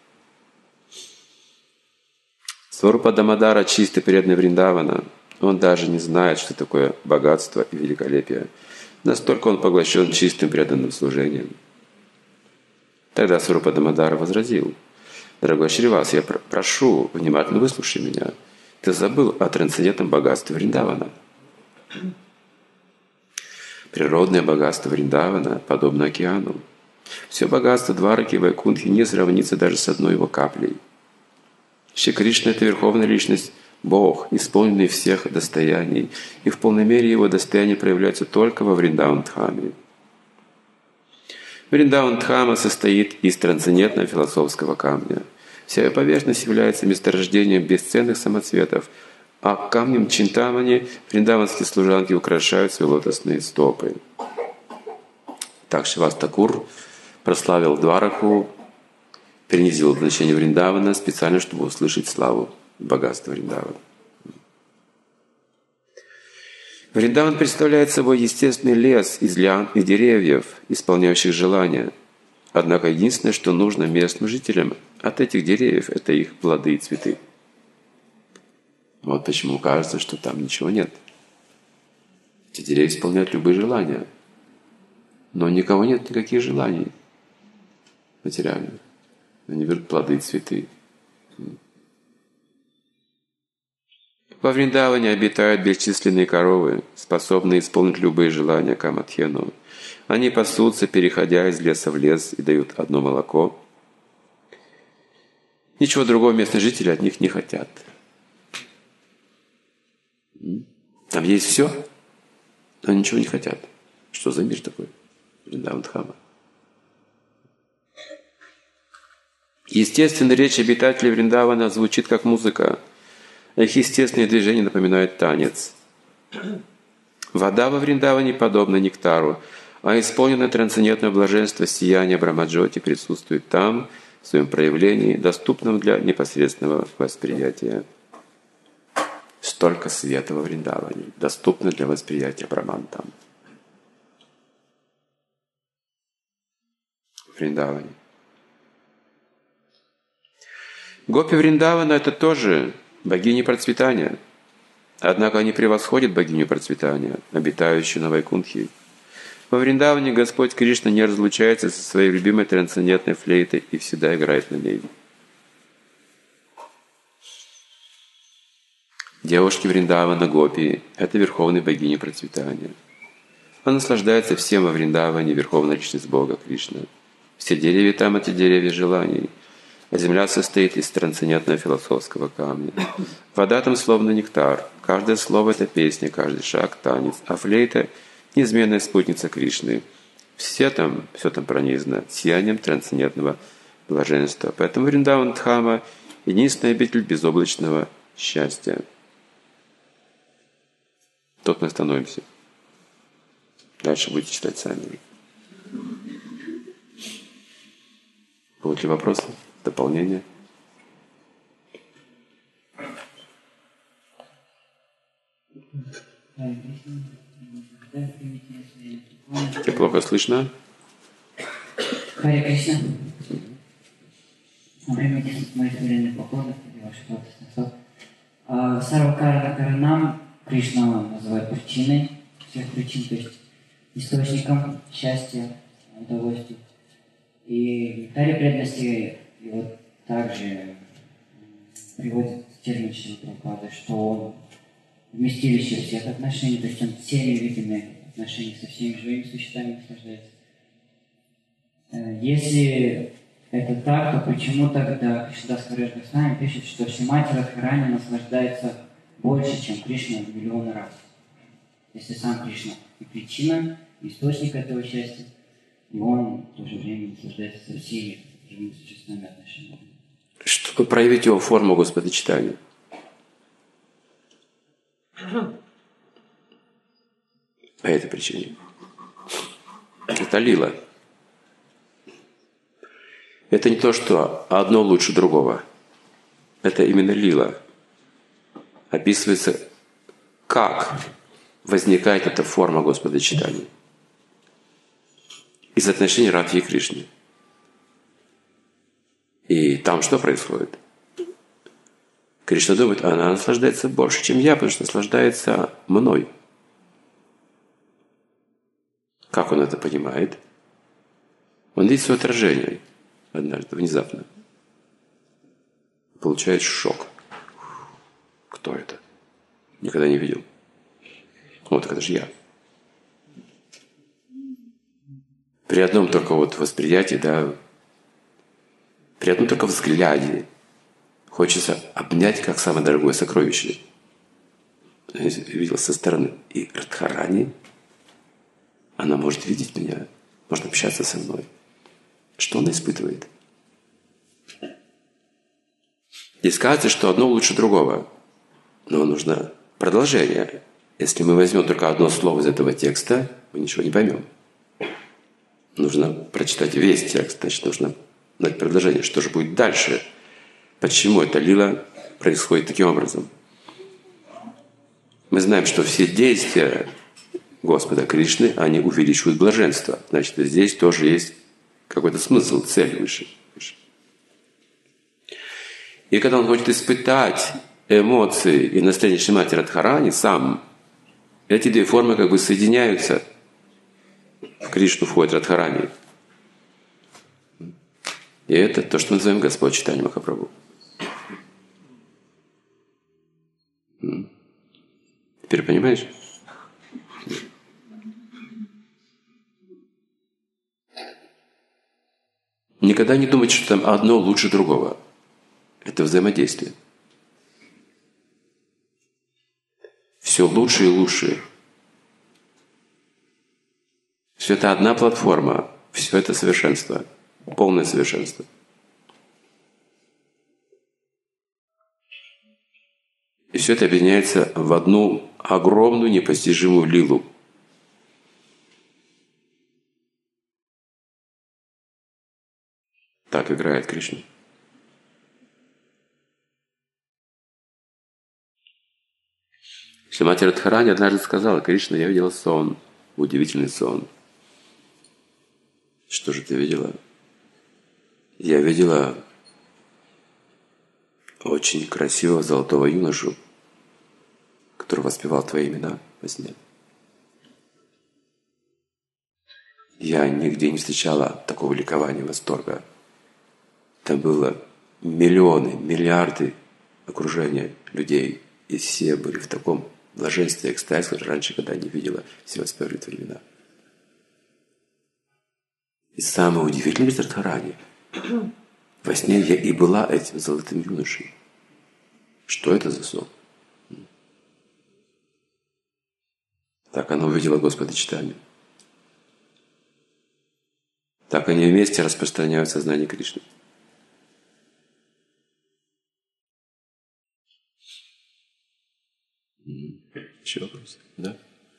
[SPEAKER 1] Сварупа Дамадара чистый преданный Вриндавана. Он даже не знает, что такое богатство и великолепие. Настолько он поглощен чистым преданным служением. Тогда Сварупа Дамадара возразил: «Дорогой Шривас, я прошу, внимательно выслушай меня. Ты забыл о трансцендентном богатстве Вриндавана. Природное богатство Вриндавана подобно океану. Все богатство Двараки и Вайкунтхи не сравнится даже с одной его каплей. Шри Кришна – это Верховная Личность, Бог, исполненный всех достояний, и в полной мере его достояния проявляются только во Вриндаван-дхаме. Вриндаван-дхама состоит из трансцендентного философского камня. Вся ее поверхность является месторождением бесценных самоцветов, а камнем Чинтамани вриндаванские служанки украшают свои лотосные стопы. Так Шривас Такур прославил Двараку, принизил значение Вриндавана специально, чтобы услышать славу и богатство Вриндавана. Вриндаван представляет собой естественный лес из лиан и деревьев, исполняющих желания. Однако единственное, что нужно местным жителям от этих деревьев, это их плоды и цветы. Вот почему кажется, что там ничего нет. Эти деревья исполняют любые желания. Но никого нет никаких желаний материальных. Они берут плоды и цветы. Во Вриндаване обитают бесчисленные коровы, способные исполнить любые желания Камадхену. Они пасутся, переходя из леса в лес, и дают одно молоко. Ничего другого местные жители от них не хотят. Там есть все, но ничего не хотят. Что за мир такой? Вриндаван-дхама. Естественно, речь обитателей Вриндавана звучит как музыка. Их естественные движения напоминают танец. Вода во Вриндаване подобна нектару, а исполненное трансцендентное блаженство сияния Брамаджоти присутствует там, в своем проявлении, доступном для непосредственного восприятия. Столько света во Вриндаване, доступно для восприятия Браман там. В Вриндаване. Гопи Вриндавана – это тоже богини процветания. Однако они превосходят богиню процветания, обитающую на Вайкунтхе. Во Вриндаване Господь Кришна не разлучается со своей любимой трансцендентной флейтой и всегда играет на ней. Девушки Вриндавана Гопи – это верховные богини процветания. Она наслаждается всем во Вриндаване, верховная личность Бога Кришна. Все деревья там – это деревья желаний. А земля состоит из трансцендентного философского камня. Вода там словно нектар. Каждое слово – это песня, каждый шаг – танец. А флейта – неизменная спутница Кришны. Все там, все там пронизано сиянием трансцендентного блаженства. Поэтому Вриндаван-дхама – единственная обитель безоблачного счастья. тот мы становимся. Дальше будете читать сами. Будут ли вопросы, дополнения? Тебе плохо слышно?
[SPEAKER 2] Харе Кришна. Во время моих временных поклонов, Сарвакарана Каранам Кришна называет причиной всех причин, то есть источником счастья, удовольствия. И в Таре преданности его также приводит термин Шрила Прабхупады, что он вместилище всех отношений, то есть он всеми видами отношений со всеми живыми существами наслаждается. Если это так, то почему тогда Кришнадас Кавирадж Госвами пишет, что Шримати Радхарани наслаждается больше, чем Кришна в миллионы раз? Если сам Кришна и причина, и источник этого счастья, и он в то же время наслаждается со всеми живыми существами отношениями.
[SPEAKER 1] Чтобы проявить его форму Господочитания. По этой причине. Это лила. Это не то, что одно лучше другого. Это именно лила. Описывается, как возникает эта форма Господочитания. Из отношений Радхи и Кришны. И там что происходит? Кришна думает, она наслаждается больше, чем я, потому что наслаждается мной. Как он это понимает? Он видит свое отражение однажды, внезапно. Получает шок. Кто это? Никогда не видел. Вот, так это же я. При одном только вот восприятии, да, при одном только взгляде хочется обнять как самое дорогое сокровище. Я видел со стороны. И Радхарани, она может видеть меня, может общаться со мной. Что она испытывает? Здесь кажется, что одно лучше другого. Но нужно продолжение. Если мы возьмем только одно слово из этого текста, мы ничего не поймем. Нужно прочитать весь текст, значит, нужно дать продолжение. Что же будет дальше? Почему эта лила происходит таким образом? Мы знаем, что все действия Господа Кришны, они увеличивают блаженство. Значит, здесь тоже есть какой-то смысл, цель выше. И когда он хочет испытать эмоции и настроение Шримати Радхарани сам, эти две формы как бы соединяются. В Кришну входит Радхарани. И это то, что мы называем Господь Чайтанья Махапрабху. Теперь понимаешь? Никогда не думайте, что там одно лучше другого. Это взаимодействие. Все лучше и лучше. Все это одна платформа. Все это совершенство. Полное совершенство. И все это объединяется в одну огромную непостижимую лилу. Так играет Кришна. Шримати Радхарани однажды сказала: Кришна, я видела сон, удивительный сон. Что же ты видела? Я видела очень красивого золотого юношу, который воспевал твои имена во сне. Я нигде не встречала такого ликования, восторга. Там было миллионы, миллиарды окружения людей, и все были в таком блаженстве, экстазе, который раньше когда не видела, все воспевали твои имена. И самое удивительное в Радхарани, во сне я и была этим золотым юношей. Что это за сон? Так она увидела Господа Чайтанью. Так они вместе распространяют сознание Кришны. Еще вопрос? Да?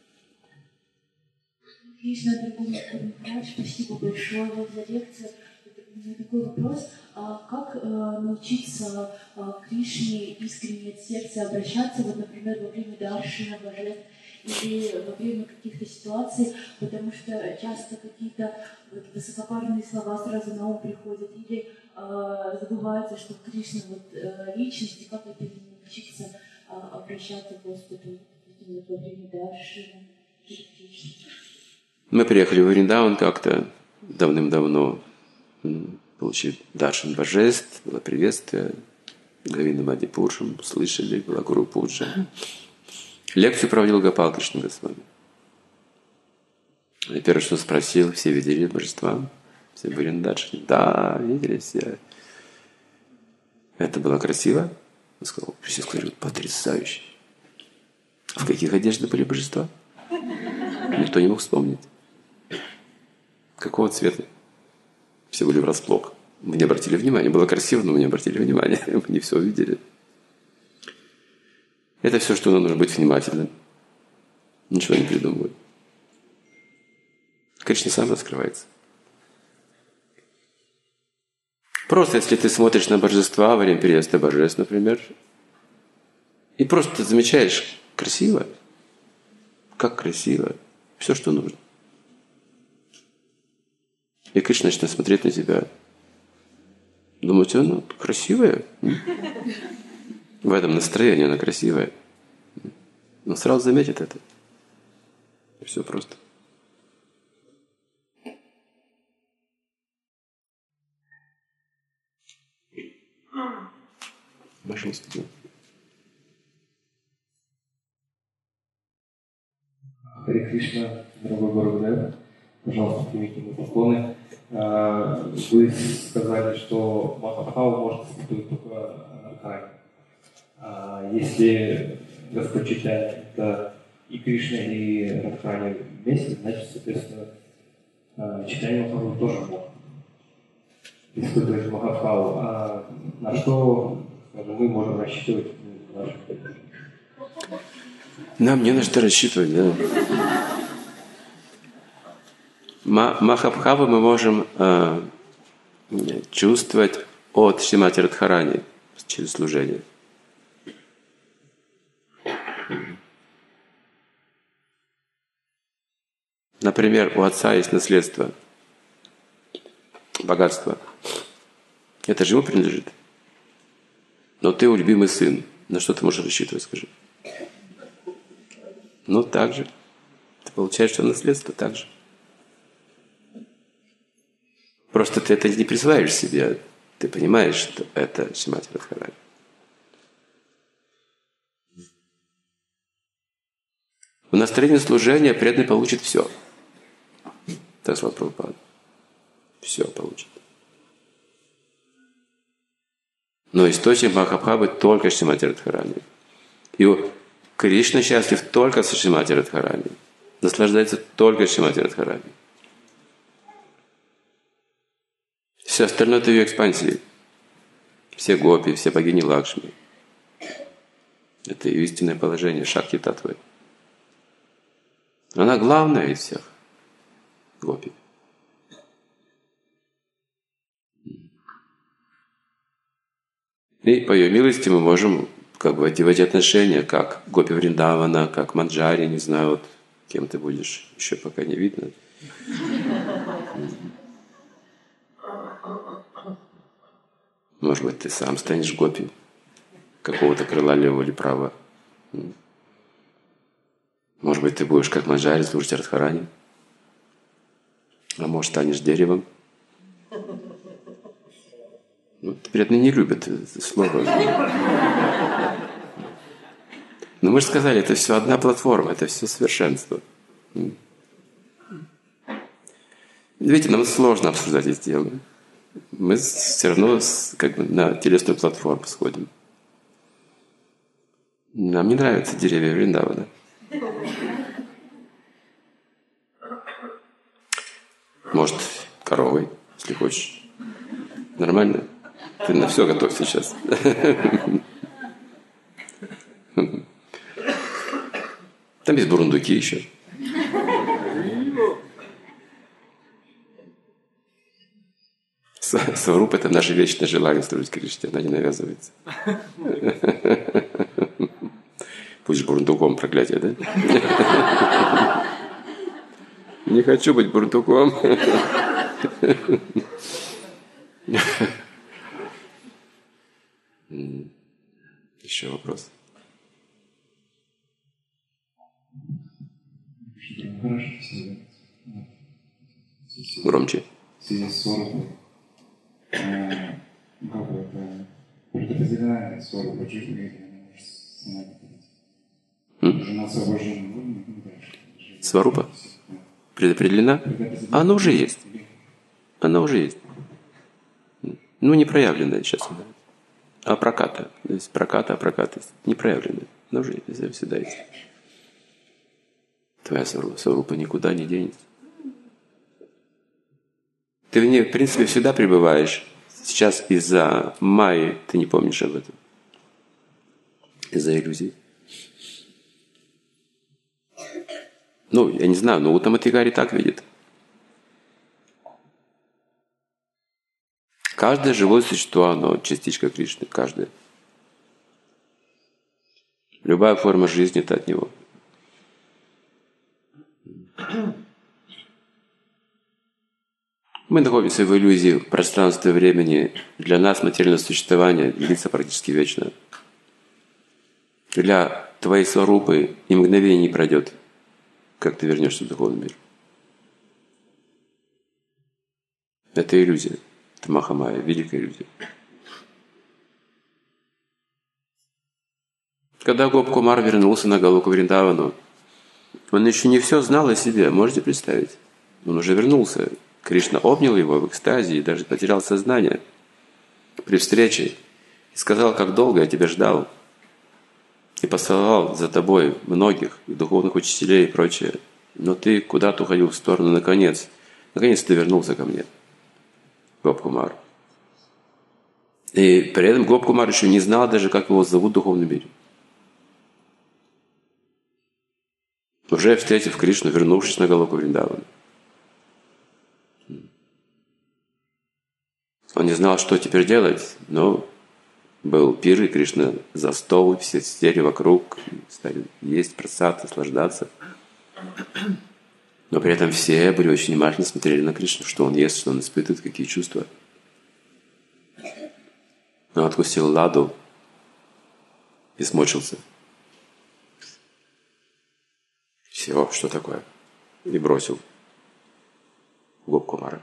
[SPEAKER 3] Кришна Драгомир, спасибо большое вам за лекцию. У меня такой вопрос. А как э, научиться э, Кришне искренне от сердца обращаться, вот, например, во время даршина божеств или во время каких-то ситуаций, потому что часто какие-то вот, высокопарные слова сразу на ум приходят, или э, забывается, что Кришна вот, э, личность, и как это научиться э, обращаться к Господу вот, во время даршина.
[SPEAKER 1] Мы приехали в Вриндаун как-то давным-давно, получили даршан божеств, было приветствие, Говинда Мадипуршам, слышали, была Гуру Пуджа. Лекцию проводил Гопал Кришна Госвами. И первое, что спросил, все видели божества, все были на даршане. Да, видели все. Это было красиво. Он сказал, все сказали, потрясающе. А в каких одеждах были божества? Никто не мог вспомнить. Какого цвета? Все были врасплох. Мы не обратили внимания. Было красиво, но мы не обратили внимания. Мы не все увидели. Это все, что нам нужно быть внимательным. Ничего не придумывать. Кришна сам раскрывается. Просто если ты смотришь на божества во время приветствия божеств, например, и просто замечаешь красиво, как красиво, все, что нужно. И Кришна начинает смотреть на тебя. Думаете, она красивая? В этом настроении она красивая. Он сразу заметит это. И все просто. Пожалуйста.
[SPEAKER 4] Харе Кришна, дорогой Гурудев, пожалуйста, примите мои поклоны. Вы сказали, что Махабхаву может испытывать только Радхарани. Если Господь читает это и Кришна, и Радхарани вместе, значит, соответственно, читание Махабхаву тоже может испытывать Махабхаву. А на что, скажем, мы можем рассчитывать в нашем поддержке?
[SPEAKER 1] Нам не на что рассчитывать, да. Махабхаву мы можем э, чувствовать от Шримати Радхарани через служение. Например, у отца есть наследство, богатство. Это же ему принадлежит. Но ты его любимый сын. На что ты можешь рассчитывать, скажи? Ну, так же. Ты получаешь все наследство так же. Просто ты это не присваиваешь себе. Ты понимаешь, что это Шримати Радхарани. В настроении служения преданный получит все. Так сказал Прабхупада. Все получит. Но источник Махабхавы только Шримати Радхарани. И Кришна счастлив только с Шримати Радхарани. Наслаждается только Шримати Радхарани. Все остальное — это ее экспансии. Все гопи, все богини Лакшми. Это ее истинное положение, Шакти Татвы. Она главная из всех гопи. И по ее милости мы можем как бы войти в эти отношения, как гопи Вриндавана, как Манджари, не знаю, вот кем ты будешь, еще пока не видно. Может быть, ты сам станешь гопи какого-то крыла левого или правого. Может быть, ты будешь как Манджари служить Радхарани. А может, станешь деревом. Ну, преданные не любят это слово. Но мы же сказали, это все одна платформа, это все совершенство. Видите, нам сложно обсуждать эти темы. Мы все равно как бы на телесную платформу сходим. Нам не нравятся деревья Вриндавана. Может, коровой, если хочешь. Нормально? Ты на все готов сейчас. Там есть бурундуки еще. Сварупа — это наше вечное желание служить Кришне, она не навязывается. Будешь бурундуком, проклятие, да? Не хочу быть бурундуком. Еще вопрос. Громче.
[SPEAKER 5] В связи с Сварупой, э, как бы это предопределенная Сварупа жизни, или она может сама не быть? Жена освобождена, ну, дальше.
[SPEAKER 1] Сварупа? Предопределена? А она уже есть. Она уже есть. Ну, не проявленная сейчас. А проката. То есть проката, а проката. Не проявленная. Она уже есть, всегда есть. Твоя Сварупа, Сварупа никуда не денется. Ты в ней, в принципе, всегда пребываешь. Сейчас из-за майи ты не помнишь об этом. Из-за иллюзий. Ну, я не знаю, но Уттамадхикари так видит. Каждое живое существо, оно частичка Кришны. Каждое. Любая форма жизни – это от него. Мы находимся в иллюзии пространства и времени. Для нас материальное существование длится практически вечно. Для твоей Сварупы и мгновения не пройдет, как ты вернешься в духовный мир. Это иллюзия. Это Махамая, великая иллюзия. Когда Гоп-Кумар вернулся на Галоку Вриндавану, он еще не все знал о себе. Можете представить? Он уже вернулся. Кришна обнял его в экстазе и даже потерял сознание при встрече и сказал, как долго я тебя ждал, и посылал за тобой многих и духовных учителей и прочее, но ты куда-то уходил в сторону, наконец, наконец ты вернулся ко мне, Гоп-Кумар. И при этом Гоп-Кумар еще не знал даже, как его зовут в духовном мире. Уже встретив Кришну, вернувшись на Галоку Вриндавана. Он не знал, что теперь делать, но был пир, и Кришна за стол, все сидели вокруг, стали есть, просад, наслаждаться. Но при этом все были очень внимательно, смотрели на Кришну, что он ест, что он испытывает, какие чувства. Он откусил ладу и смочился. Все, что такое? И бросил Гоп-Кумара.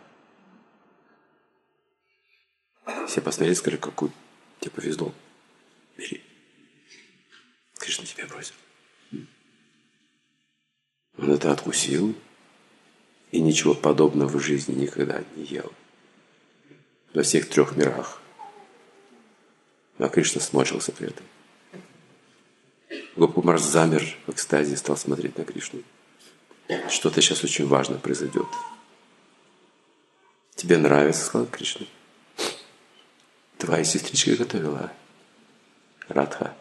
[SPEAKER 1] Все посмотрели и сказали, какую тебе повезло. Бери. Кришна тебя бросил. Он это откусил и ничего подобного в жизни никогда не ел. Во всех трех мирах. А Кришна смочился при этом. Гоп-Кумар замер в экстазе и стал смотреть на Кришну. Что-то сейчас очень важно произойдет. Тебе нравится, сказал Кришна? Твоя сестричка готовила Радха.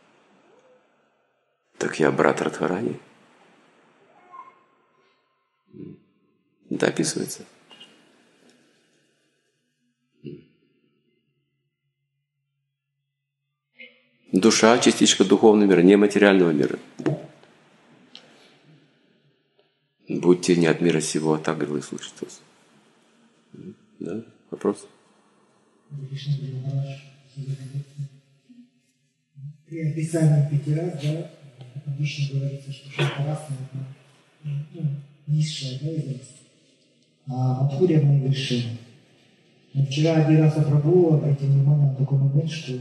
[SPEAKER 1] Так я брат Радхарани. Да, описывается. Душа – частичка духовного мира, не материального мира. Будьте не от мира сего, а так говорил Иисус Христос. Да? Вопрос?
[SPEAKER 6] При описании пяти раз, да, обычно говорится, что Шанкарасана – это ну, низшая, да, известность, а Мадхурья – наивысшая. Но вчера один раз Прабху обратил внимание на такой момент, что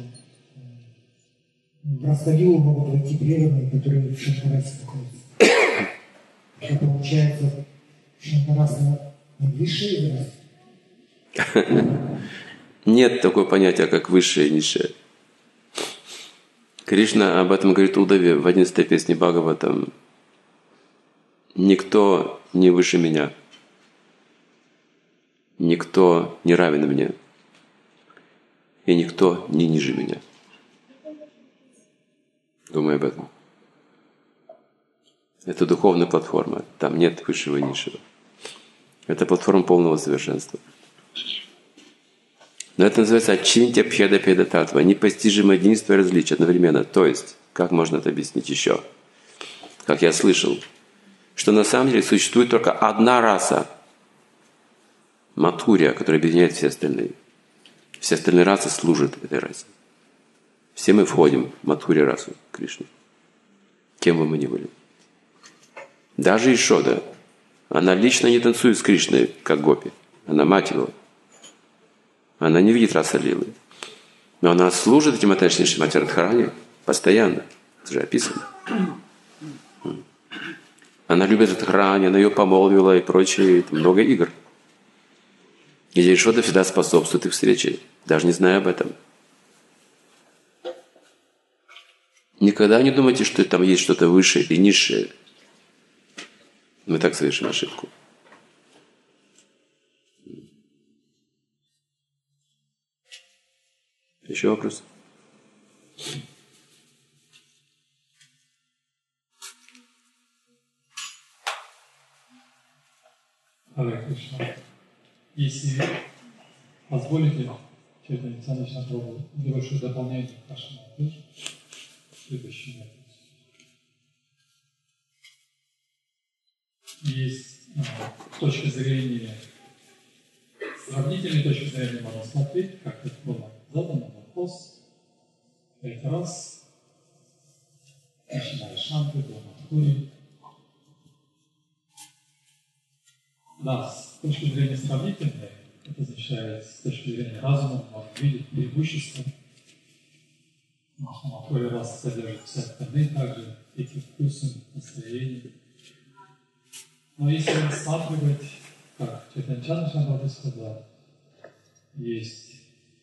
[SPEAKER 6] в Раставилу могут войти преданные, которые в Шанкарасе находятся. Что получается, Шанкарасана – высшая известность?
[SPEAKER 1] Нет такого понятия, как высшее и низшее. Кришна об этом говорит Удаве в одиннадцатой песне Бхагаватам. Никто не выше меня. Никто не равен мне. И никто не ниже меня. Думай об этом. Это духовная платформа. Там нет высшего и низшего. Это платформа полного совершенства. Но это называется ачинтя пхеда педа татва. Непостижимое единство и различие одновременно. То есть, как можно это объяснить еще? Как я слышал, что на самом деле существует только одна раса Матхурия, которая объединяет все остальные. Все остальные расы служат этой расе. Все мы входим в Матхурия расу Кришны. Кем бы мы ни были. Даже Ишода, она лично не танцует с Кришной, как гопи. Она мать его. Она не видит раса Лилы. Но она служит этим отношениям Шримати Радхарани постоянно. Это же описано. Она любит Радхарани, она ее помолвила и прочее. Это много игр. И Ишода всегда способствует их встрече, даже не зная об этом. Никогда не думайте, что там есть что-то высшее и низшее. Мы так совершим ошибку. Еще вопрос?
[SPEAKER 7] Харе Кришна. Если позволите, Чайтанья Александрович Прабху, небольшое дополнение к вашему ответу, следующий вопрос. Есть а, с точки зрения, сравнительной точки зрения можно смотреть, как это было задано вопрос. Это раз, начиная с Шанты, до Матхури. Да, с точки зрения сравнительной, это означает, с точки зрения разума, можно видеть преимущество. Матхури раз содержит все остальные также, эти вкусы, настроения. Но если рассматривать, как Чайтанья Чаритамриту сказал, есть,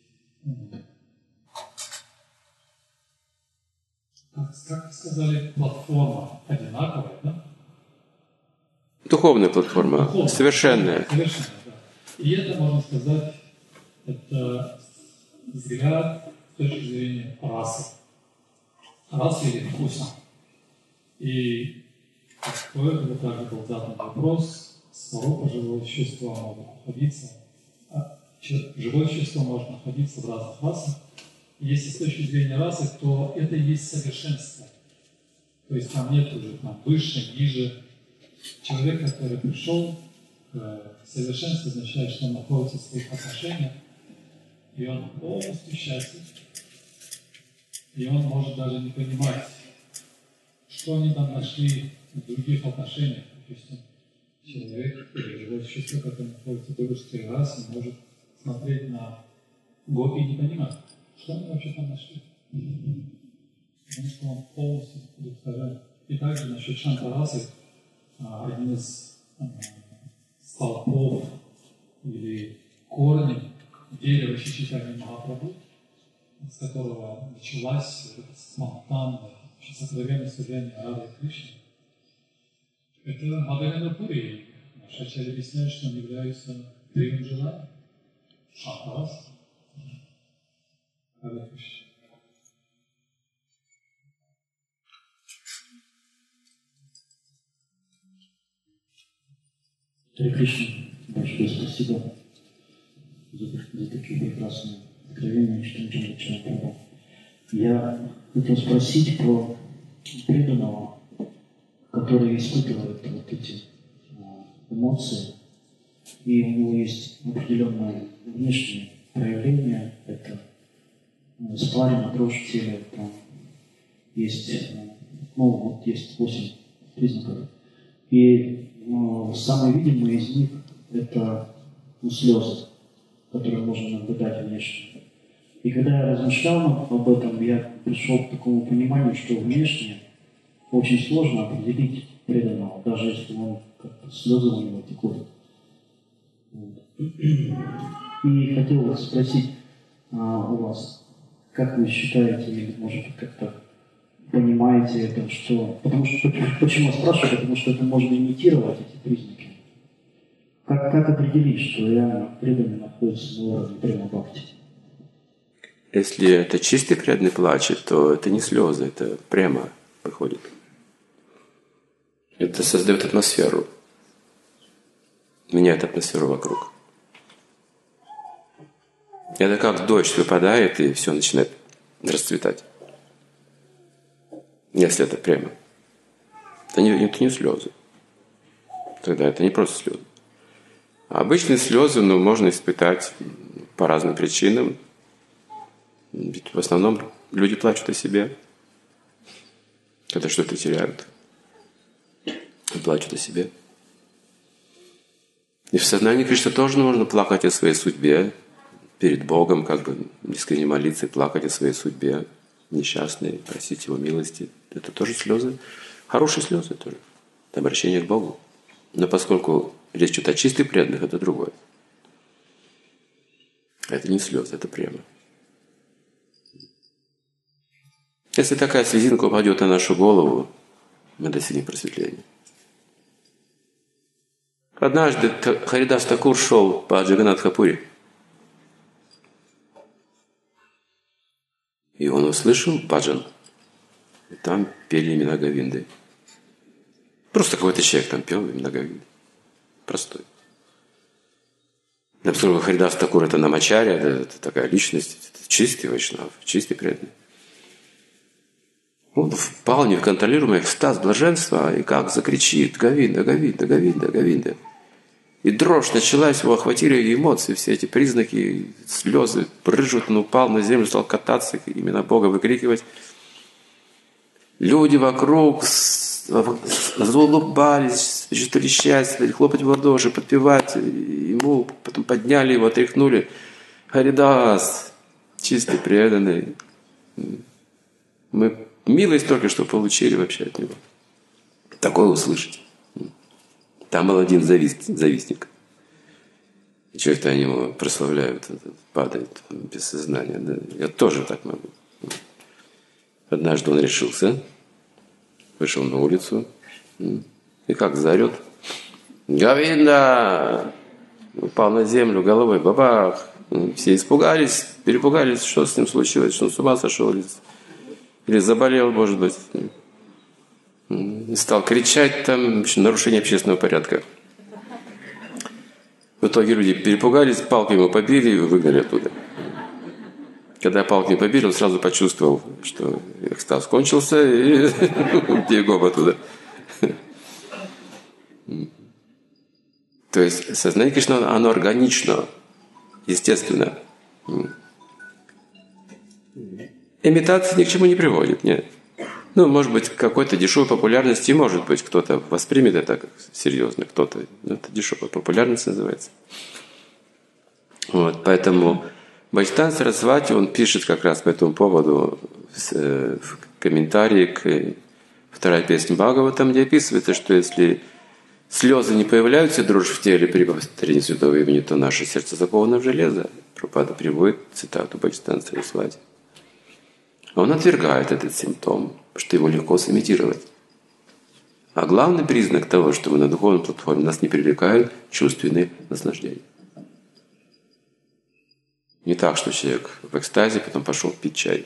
[SPEAKER 7] как, как сказали, платформа одинаковая, да?
[SPEAKER 1] Духовная платформа,
[SPEAKER 7] Духовная,
[SPEAKER 1] совершенная.
[SPEAKER 7] Совершенная, да. И это, можно сказать, это взгляд с точки зрения расы. Расы или вкуса. И по этому также был задан вопрос, сварупа живого существа может находиться, а живое существо может находиться в разных расах. И если с точки зрения расы, то это и есть совершенство. То есть там нет уже там, выше, ниже. Человек, который пришел к совершенству, означает, что он находится в своих отношениях, и он полностью счастлив. И он может даже не понимать, что они там нашли в других отношениях. Допустим, человек или живое существо, которое находится в дружеской расе, может смотреть на гопи и не понимать, что они вообще там нашли. Потому что он полностью удовлетворен. И также насчет шантарасы, один из столпов или корней дерева Шичитани Махапрабху, с которого началась спонтанная, сокровенное служение Рады Кришны. Это Мадхавендра Пури. Наш ачарья объясняет, что он является древним желанием. Шантарас. Харе Кришна.
[SPEAKER 8] Харе Кришна, большое спасибо за, за такие прекрасные откровения, Чайтанья Чаритамриту. Я хотел спросить про преданного, который испытывает вот эти эмоции, и у него есть определенное внешнее проявление, это испарина, дрожь в теле, там есть, ну, вот есть восемь признаков. И ну, самый видимый из них – это ну, слезы, которые можно наблюдать внешне. И когда я размышлял об этом, я пришел к такому пониманию, что внешне очень сложно определить преданного, даже если он как-то слезы у него текут. И хотел вас спросить а, у вас, как вы считаете, или может как-то понимаете это, что... Потому что, почему я спрашиваю, потому что это можно имитировать, эти признаки. Как, как определить, что реально преданный находится на уровне према-бхакти?
[SPEAKER 1] Если это чистый преданный плачет, то это не слезы, это прямо выходит. Это создает атмосферу, меняет атмосферу вокруг. Это как дождь выпадает, и все начинает расцветать. Если это прямо. Это не, это не слезы. Тогда это не просто слезы. А обычные слезы, ну, можно испытать по разным причинам. Ведь в основном люди плачут о себе, когда что-то теряют. И плачут о себе. И в сознании Кришны тоже можно плакать о своей судьбе, перед Богом, как бы искренне молиться и плакать о своей судьбе, несчастной, просить Его милости. Это тоже слезы, хорошие слезы тоже. Это обращение к Богу. Но поскольку речь идет о чистых преданных, это другое. Это не слезы, это према. Если такая слезинка упадет на нашу голову, мы достигнем просветления. Однажды Харидас Такур шел по Джаганнатхапури, и он услышал баджан. И там пели имена Говинды. Просто какой-то человек там пел имена Говинды. Простой. Поскольку Харидас Такур это намачарья, это, это такая личность, это чистый вайшнав, чистый преданный. Он впал в неконтролируемый экстаз блаженства, и как закричит Говинда, Говинда, Говинда, Говинда. И дрожь началась, его охватили эмоции, все эти признаки, слезы брыжут, он упал на землю, стал кататься, имена Бога выкрикивать. Люди вокруг заулыбались, чувствовали счастье, хлопать в ладоши, подпевать ему, потом подняли его, отряхнули. Харидас, чистый, преданный. Мы милость только что получили вообще от него. Такое услышать. Там был один завис, завистник. И человек-то они его прославляют, падает без сознания. Да? Я тоже так могу. Однажды он решился, вышел на улицу, и как заорет: «Говинда!» Упал на землю головой, бабах. Все испугались, перепугались, что с ним случилось, что он с ума сошел, или, или заболел, может быть. И стал кричать там, в общем, нарушение общественного порядка. В итоге люди перепугались, палкой его побили и выгнали оттуда. Когда палкой побили, он сразу почувствовал, что экстаз кончился, и бегом оттуда. То есть сознание Кришны, оно органично, естественно. Имитация ни к чему не приводит, нет. Ну, может быть, какой-то дешевой популярности, может быть, кто-то воспримет это как серьезно, кто-то, ну, это дешевая популярность называется. Вот, поэтому Бхактивинода Сарасвати, он пишет как раз по этому поводу в комментарии к второй песне Бхагаватам, где описывается, что если слезы не появляются, дрожь в теле при повторении святого имени, то наше сердце заковано в железо. Прабхупада приводит цитату Бхактивинода Сарасвати. Он отвергает этот симптом, что его легко сымитировать. А главный признак того, что мы на духовной платформе, нас не привлекают чувственные наслаждения. Не так, что человек в экстазе, потом пошел пить чай.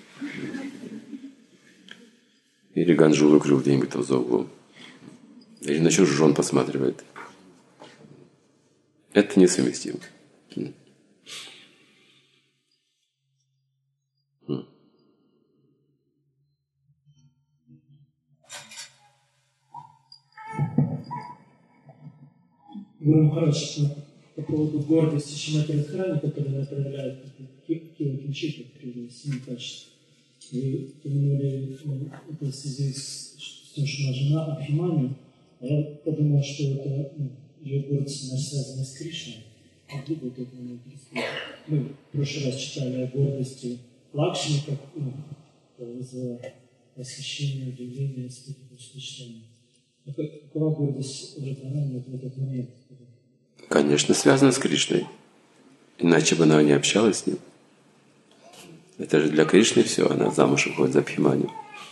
[SPEAKER 1] Или ганджу выкурил где-нибудь там за углом. Или на чужих жен посматривает. Это несовместимо.
[SPEAKER 9] Гуру Махарадж, по поводу гордости Шримати Радхарани, которая проявляет Кива Кинчита при семи качествах. Вы упомянули это в связи с тем, что она жена Абхимани. Я подумал, что это ну, ее гордость, она связана с Кришной. Могли бы вот это нам пересказать? Мы в прошлый раз читали о гордости Лакшми, как ну, вызвало восхищение, удивление, что какова гордость Радхарани в этот момент?
[SPEAKER 1] Конечно, связано с Кришной. Иначе бы она не общалась с ним. Это же для Кришны все. Она замуж выходит за Абхиманию,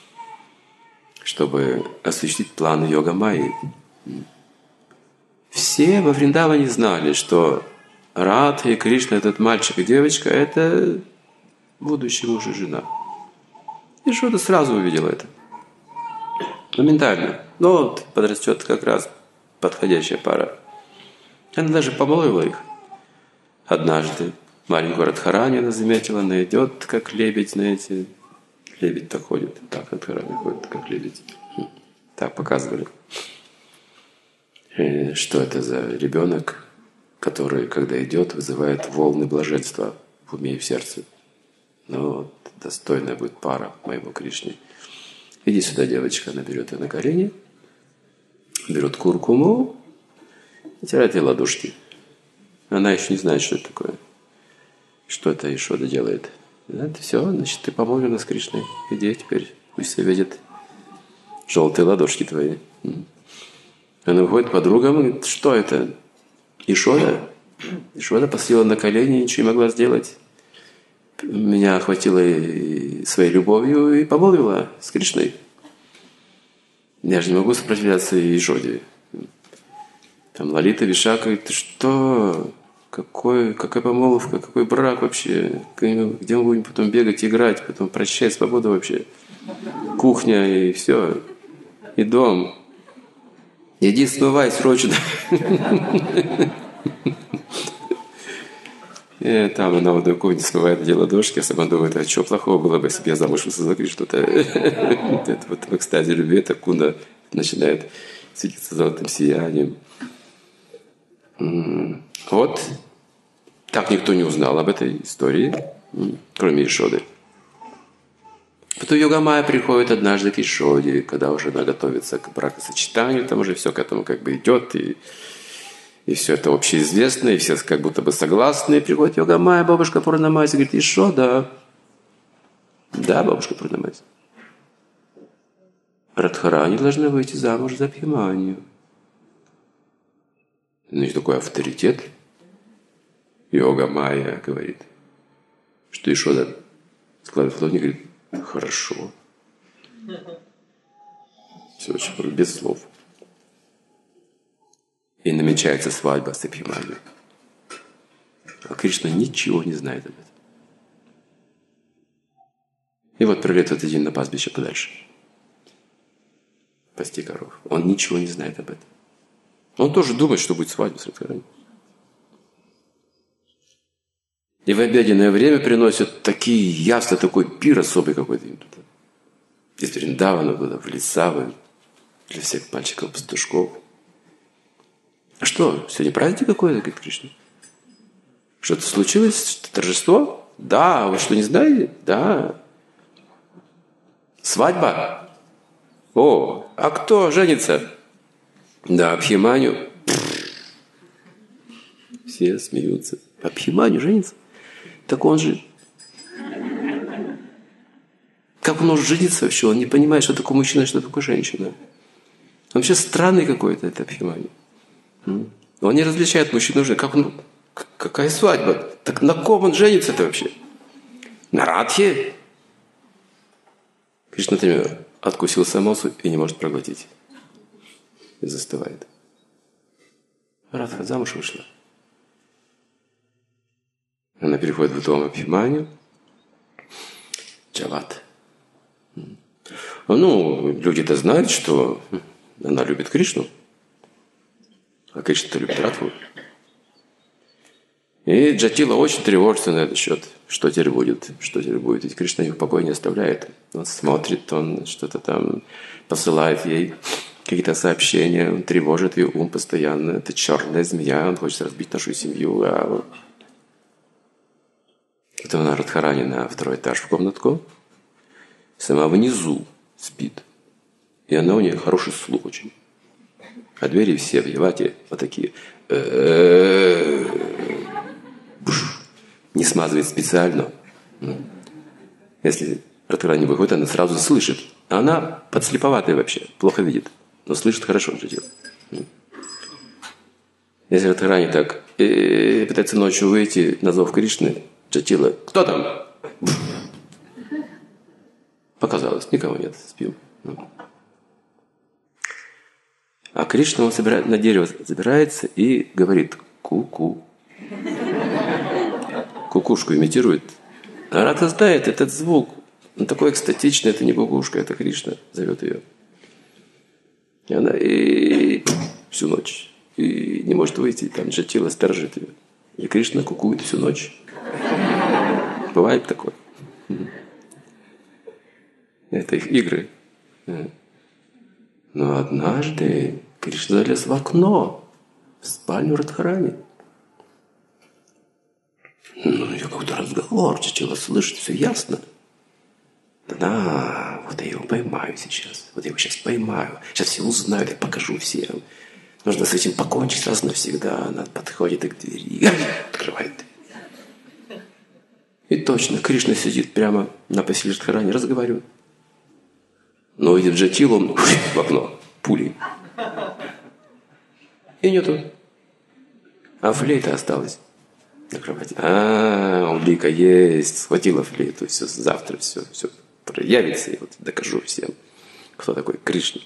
[SPEAKER 1] чтобы осуществить план йога майи. Все во Вриндаване знали, что Радха и Кришна, этот мальчик и девочка, это будущий муж и жена. И Шуда сразу увидела это. Моментально. Но вот подрастет как раз подходящая пара. Она даже помолвила их. Однажды маленькую Радхарани она заметила, она идет, как лебедь, знаете. Лебедь так ходит. Так Радхарани ходит, как лебедь. Так показывали. И что это за ребенок, который, когда идет, вызывает волны блаженства в уме и в сердце. Ну вот, достойная будет пара моему Кришне. Иди сюда, девочка. Она берет ее на колени, берет куркуму и тирает ей ладошки. Она еще не знает, что это такое. Что это Ешода делает. Это все, значит, ты помолвлена с Кришной. Иди теперь, пусть все видят желтые ладошки твои. Она выходит к подругам и говорит, что это? Ешода? Ешода посадила на колени, ничего не могла сделать. Меня охватила своей любовью и помолвила с Кришной. Я же не могу сопротивляться Ешоде. Там Лалита, Вишака говорит, ты что? Какой, какая помолвка, какой брак вообще? Где мы будем потом бегать, играть, потом прощай, свобода вообще? Кухня и все. И дом. Иди смывай срочно. И там она в кухне смывает эти ладошки, а сама думает, а что плохого было бы, если бы я замуж вышла за что-то. Это вот в экстазе любви, это кунда начинает светиться золотым сиянием. Вот. Так никто не узнал об этой истории, кроме Ешоды. Потом Йога-майя приходит однажды к Ешоде, когда уже она готовится к бракосочетанию, там уже все к этому как бы идет, и, и все это общеизвестно, и все как будто бы согласны. И приходит Йога-майя, бабушка Пурнамайси, говорит, Ешода. Да, бабушка Пурнамайси. Радхарани должна выйти замуж за Абхиманью. Значит, такой авторитет. Йога-майя говорит, что Ешода складывает ладони и говорит, хорошо. Все очень без слов. И намечается свадьба с Абхиманью. А Кришна ничего не знает об этом. И вот прилет этот день на пастбище подальше. Пасти коров. Он ничего не знает об этом. Он тоже думает, что будет свадьба с Радхарани. И в обеденное время приносят такие яства, такой пир особый какой-то им туда. Из Вриндавана туда, в леса, для всех мальчиков-пастушков. А что, сегодня праздник какой-то, говорит Кришна? Что-то случилось? Торжество? Да, вы что, не знаете? Да. Свадьба? О, а кто женится? Да, Абхиманью. Все смеются. Абхиманью женится? Так он же... Как он может жениться вообще? Он не понимает, что такое мужчина, что такое женщина. Он вообще странный какой-то, это Абхиманью. Он не различает мужчину и женщину. Как он... Какая свадьба? Так на ком он женится-то вообще? На Радхе? Кришна например, откусил самосу и не может проглотить. И застывает. Радха замуж вышла. Она переходит в дом Абхиманью. Джават. Ну, люди-то знают, что она любит Кришну. А Кришна-то любит Радху. И Джатила очень тревожится на этот счет. Что теперь будет? Что теперь будет? Ведь Кришна ее в покое не оставляет. Он смотрит, он что-то там посылает ей какие-то сообщения, он тревожит ее ум постоянно. Это черная змея, он хочет разбить нашу семью. А потом она Радхарани на второй этаж в комнатку. Сама внизу спит. И она у нее хороший слух очень. А двери все в Явате вот такие. Не смазывает специально. Если Радхарани выходит, она сразу слышит. А она подслеповатая вообще, плохо видит. Но слышит хорошо Джатила. Если Радхарани так э, пытается ночью выйти на зов Кришны, Джатила, кто там? Показалось, никого нет, спим. А Кришна он собирает, на дерево забирается и говорит ку-ку. Кукушку имитирует. А Радха знает этот звук. Он такой экстатичный, это не кукушка, это Кришна зовет ее. И она и всю ночь. И не может выйти, там Джатила сторожит ее. И Кришна кукует всю ночь. Бывает такое. Это их игры. Но однажды Кришна залез в окно в спальню Радхарани. Ну, ее какой-то разговор, Джатила слышит, все ясно. Да, вот я его поймаю сейчас. Вот я его сейчас поймаю. Сейчас все узнают, я покажу всем. Нужно с этим покончить раз навсегда. Она подходит к двери, открывает дверь. И точно, Кришна сидит прямо на постели Радхарани, разговаривает. Но увидев Джатилу, он в окно, пулей. И нету. А флейта осталась на кровати. А, улика есть, схватила флейту, все, завтра все, все проявится, и вот докажу всем, кто такой Кришна.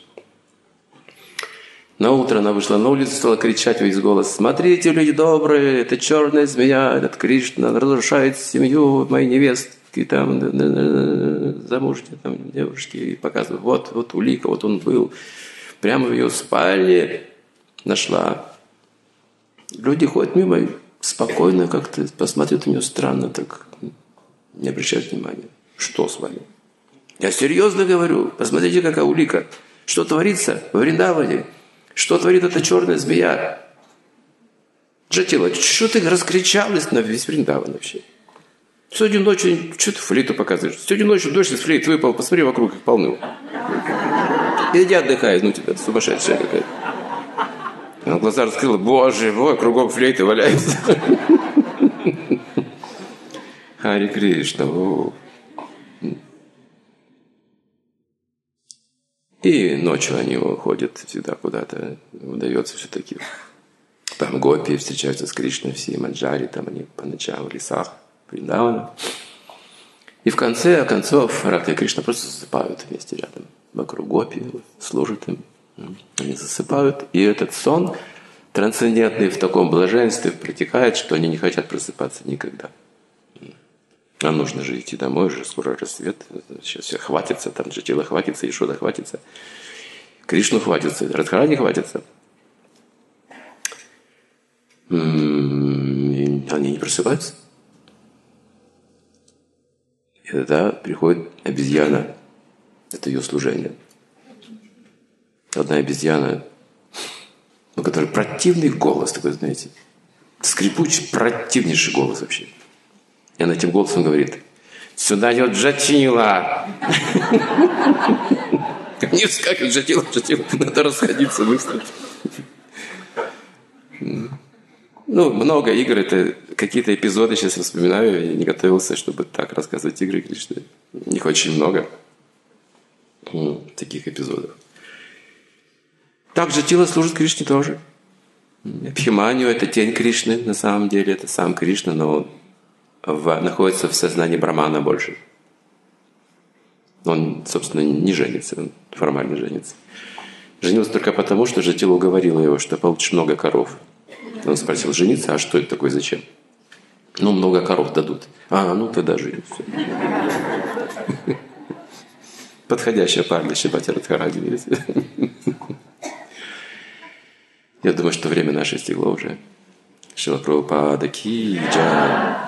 [SPEAKER 1] На утро она вышла на улицу, стала кричать во весь голос: «Смотрите, люди добрые, это черная змея, этот Кришна разрушает семью моей невестки, там, замужней там, девушки». И показывает: вот, вот улика, вот он был, прямо в ее спальне нашла. Люди ходят мимо, спокойно как-то, посмотрят на нее странно, так не обращают внимания. Что с вами? Я серьезно говорю, посмотрите, какая улика. Что творится в Вриндаване? Что творит эта черная змея? Джатила, что ты раскричалась на весь Вриндаван вообще? Сегодня ночью, что ты флейту показываешь? Сегодня ночью дождь из флейт выпал, посмотри вокруг, их полны. Иди отдыхай, ну тебя, сумасшедшая какая-то. Она глаза раскрыла: боже мой, кругом флейты валяются. Хари Кришна. О. И ночью они уходят всегда куда-то, удается все-таки. Там гопи встречаются с Кришной, все манджари, там они по ночам в лесах Вриндавана. И в конце концов Радха и Кришна просто засыпают вместе рядом. Вокруг гопи, служат им. Они засыпают, и этот сон трансцендентный в таком блаженстве протекает, что они не хотят просыпаться никогда. А нужно же идти домой, уже скоро рассвет. Сейчас все хватится, там Джатила хватится, Ешода хватится. Кришну хватится, Радхарани хватится. И они не просыпаются. И тогда приходит обезьяна. Это ее служение. Одна обезьяна, у которой противный голос такой, знаете. Скрипучий, противнейший голос вообще. И она этим голосом говорит: «Сюда идет Джатила!» Они вскакивают: Джатила, Джатила, надо расходиться быстро. Ну, много игр, это какие-то эпизоды сейчас вспоминаю. Я не готовился, чтобы так рассказывать игры Кришны. Их очень много. Таких эпизодов. Так Джатила служит Кришне тоже. Абхиманью – это тень Кришны, на самом деле. Это сам Кришна, но он в, находится в сознании Брамана больше. Он, собственно, не женится, он формально женится. Женился только потому, что Джатила уговорила его, что получишь много коров. Он спросил: жениться? А что это такое, зачем? Ну, много коров дадут. А, ну тогда женись. Подходящая пара для Шримати Радхарани. Я думаю, что время наше стекло уже. Шрила Прабхупада ки джай.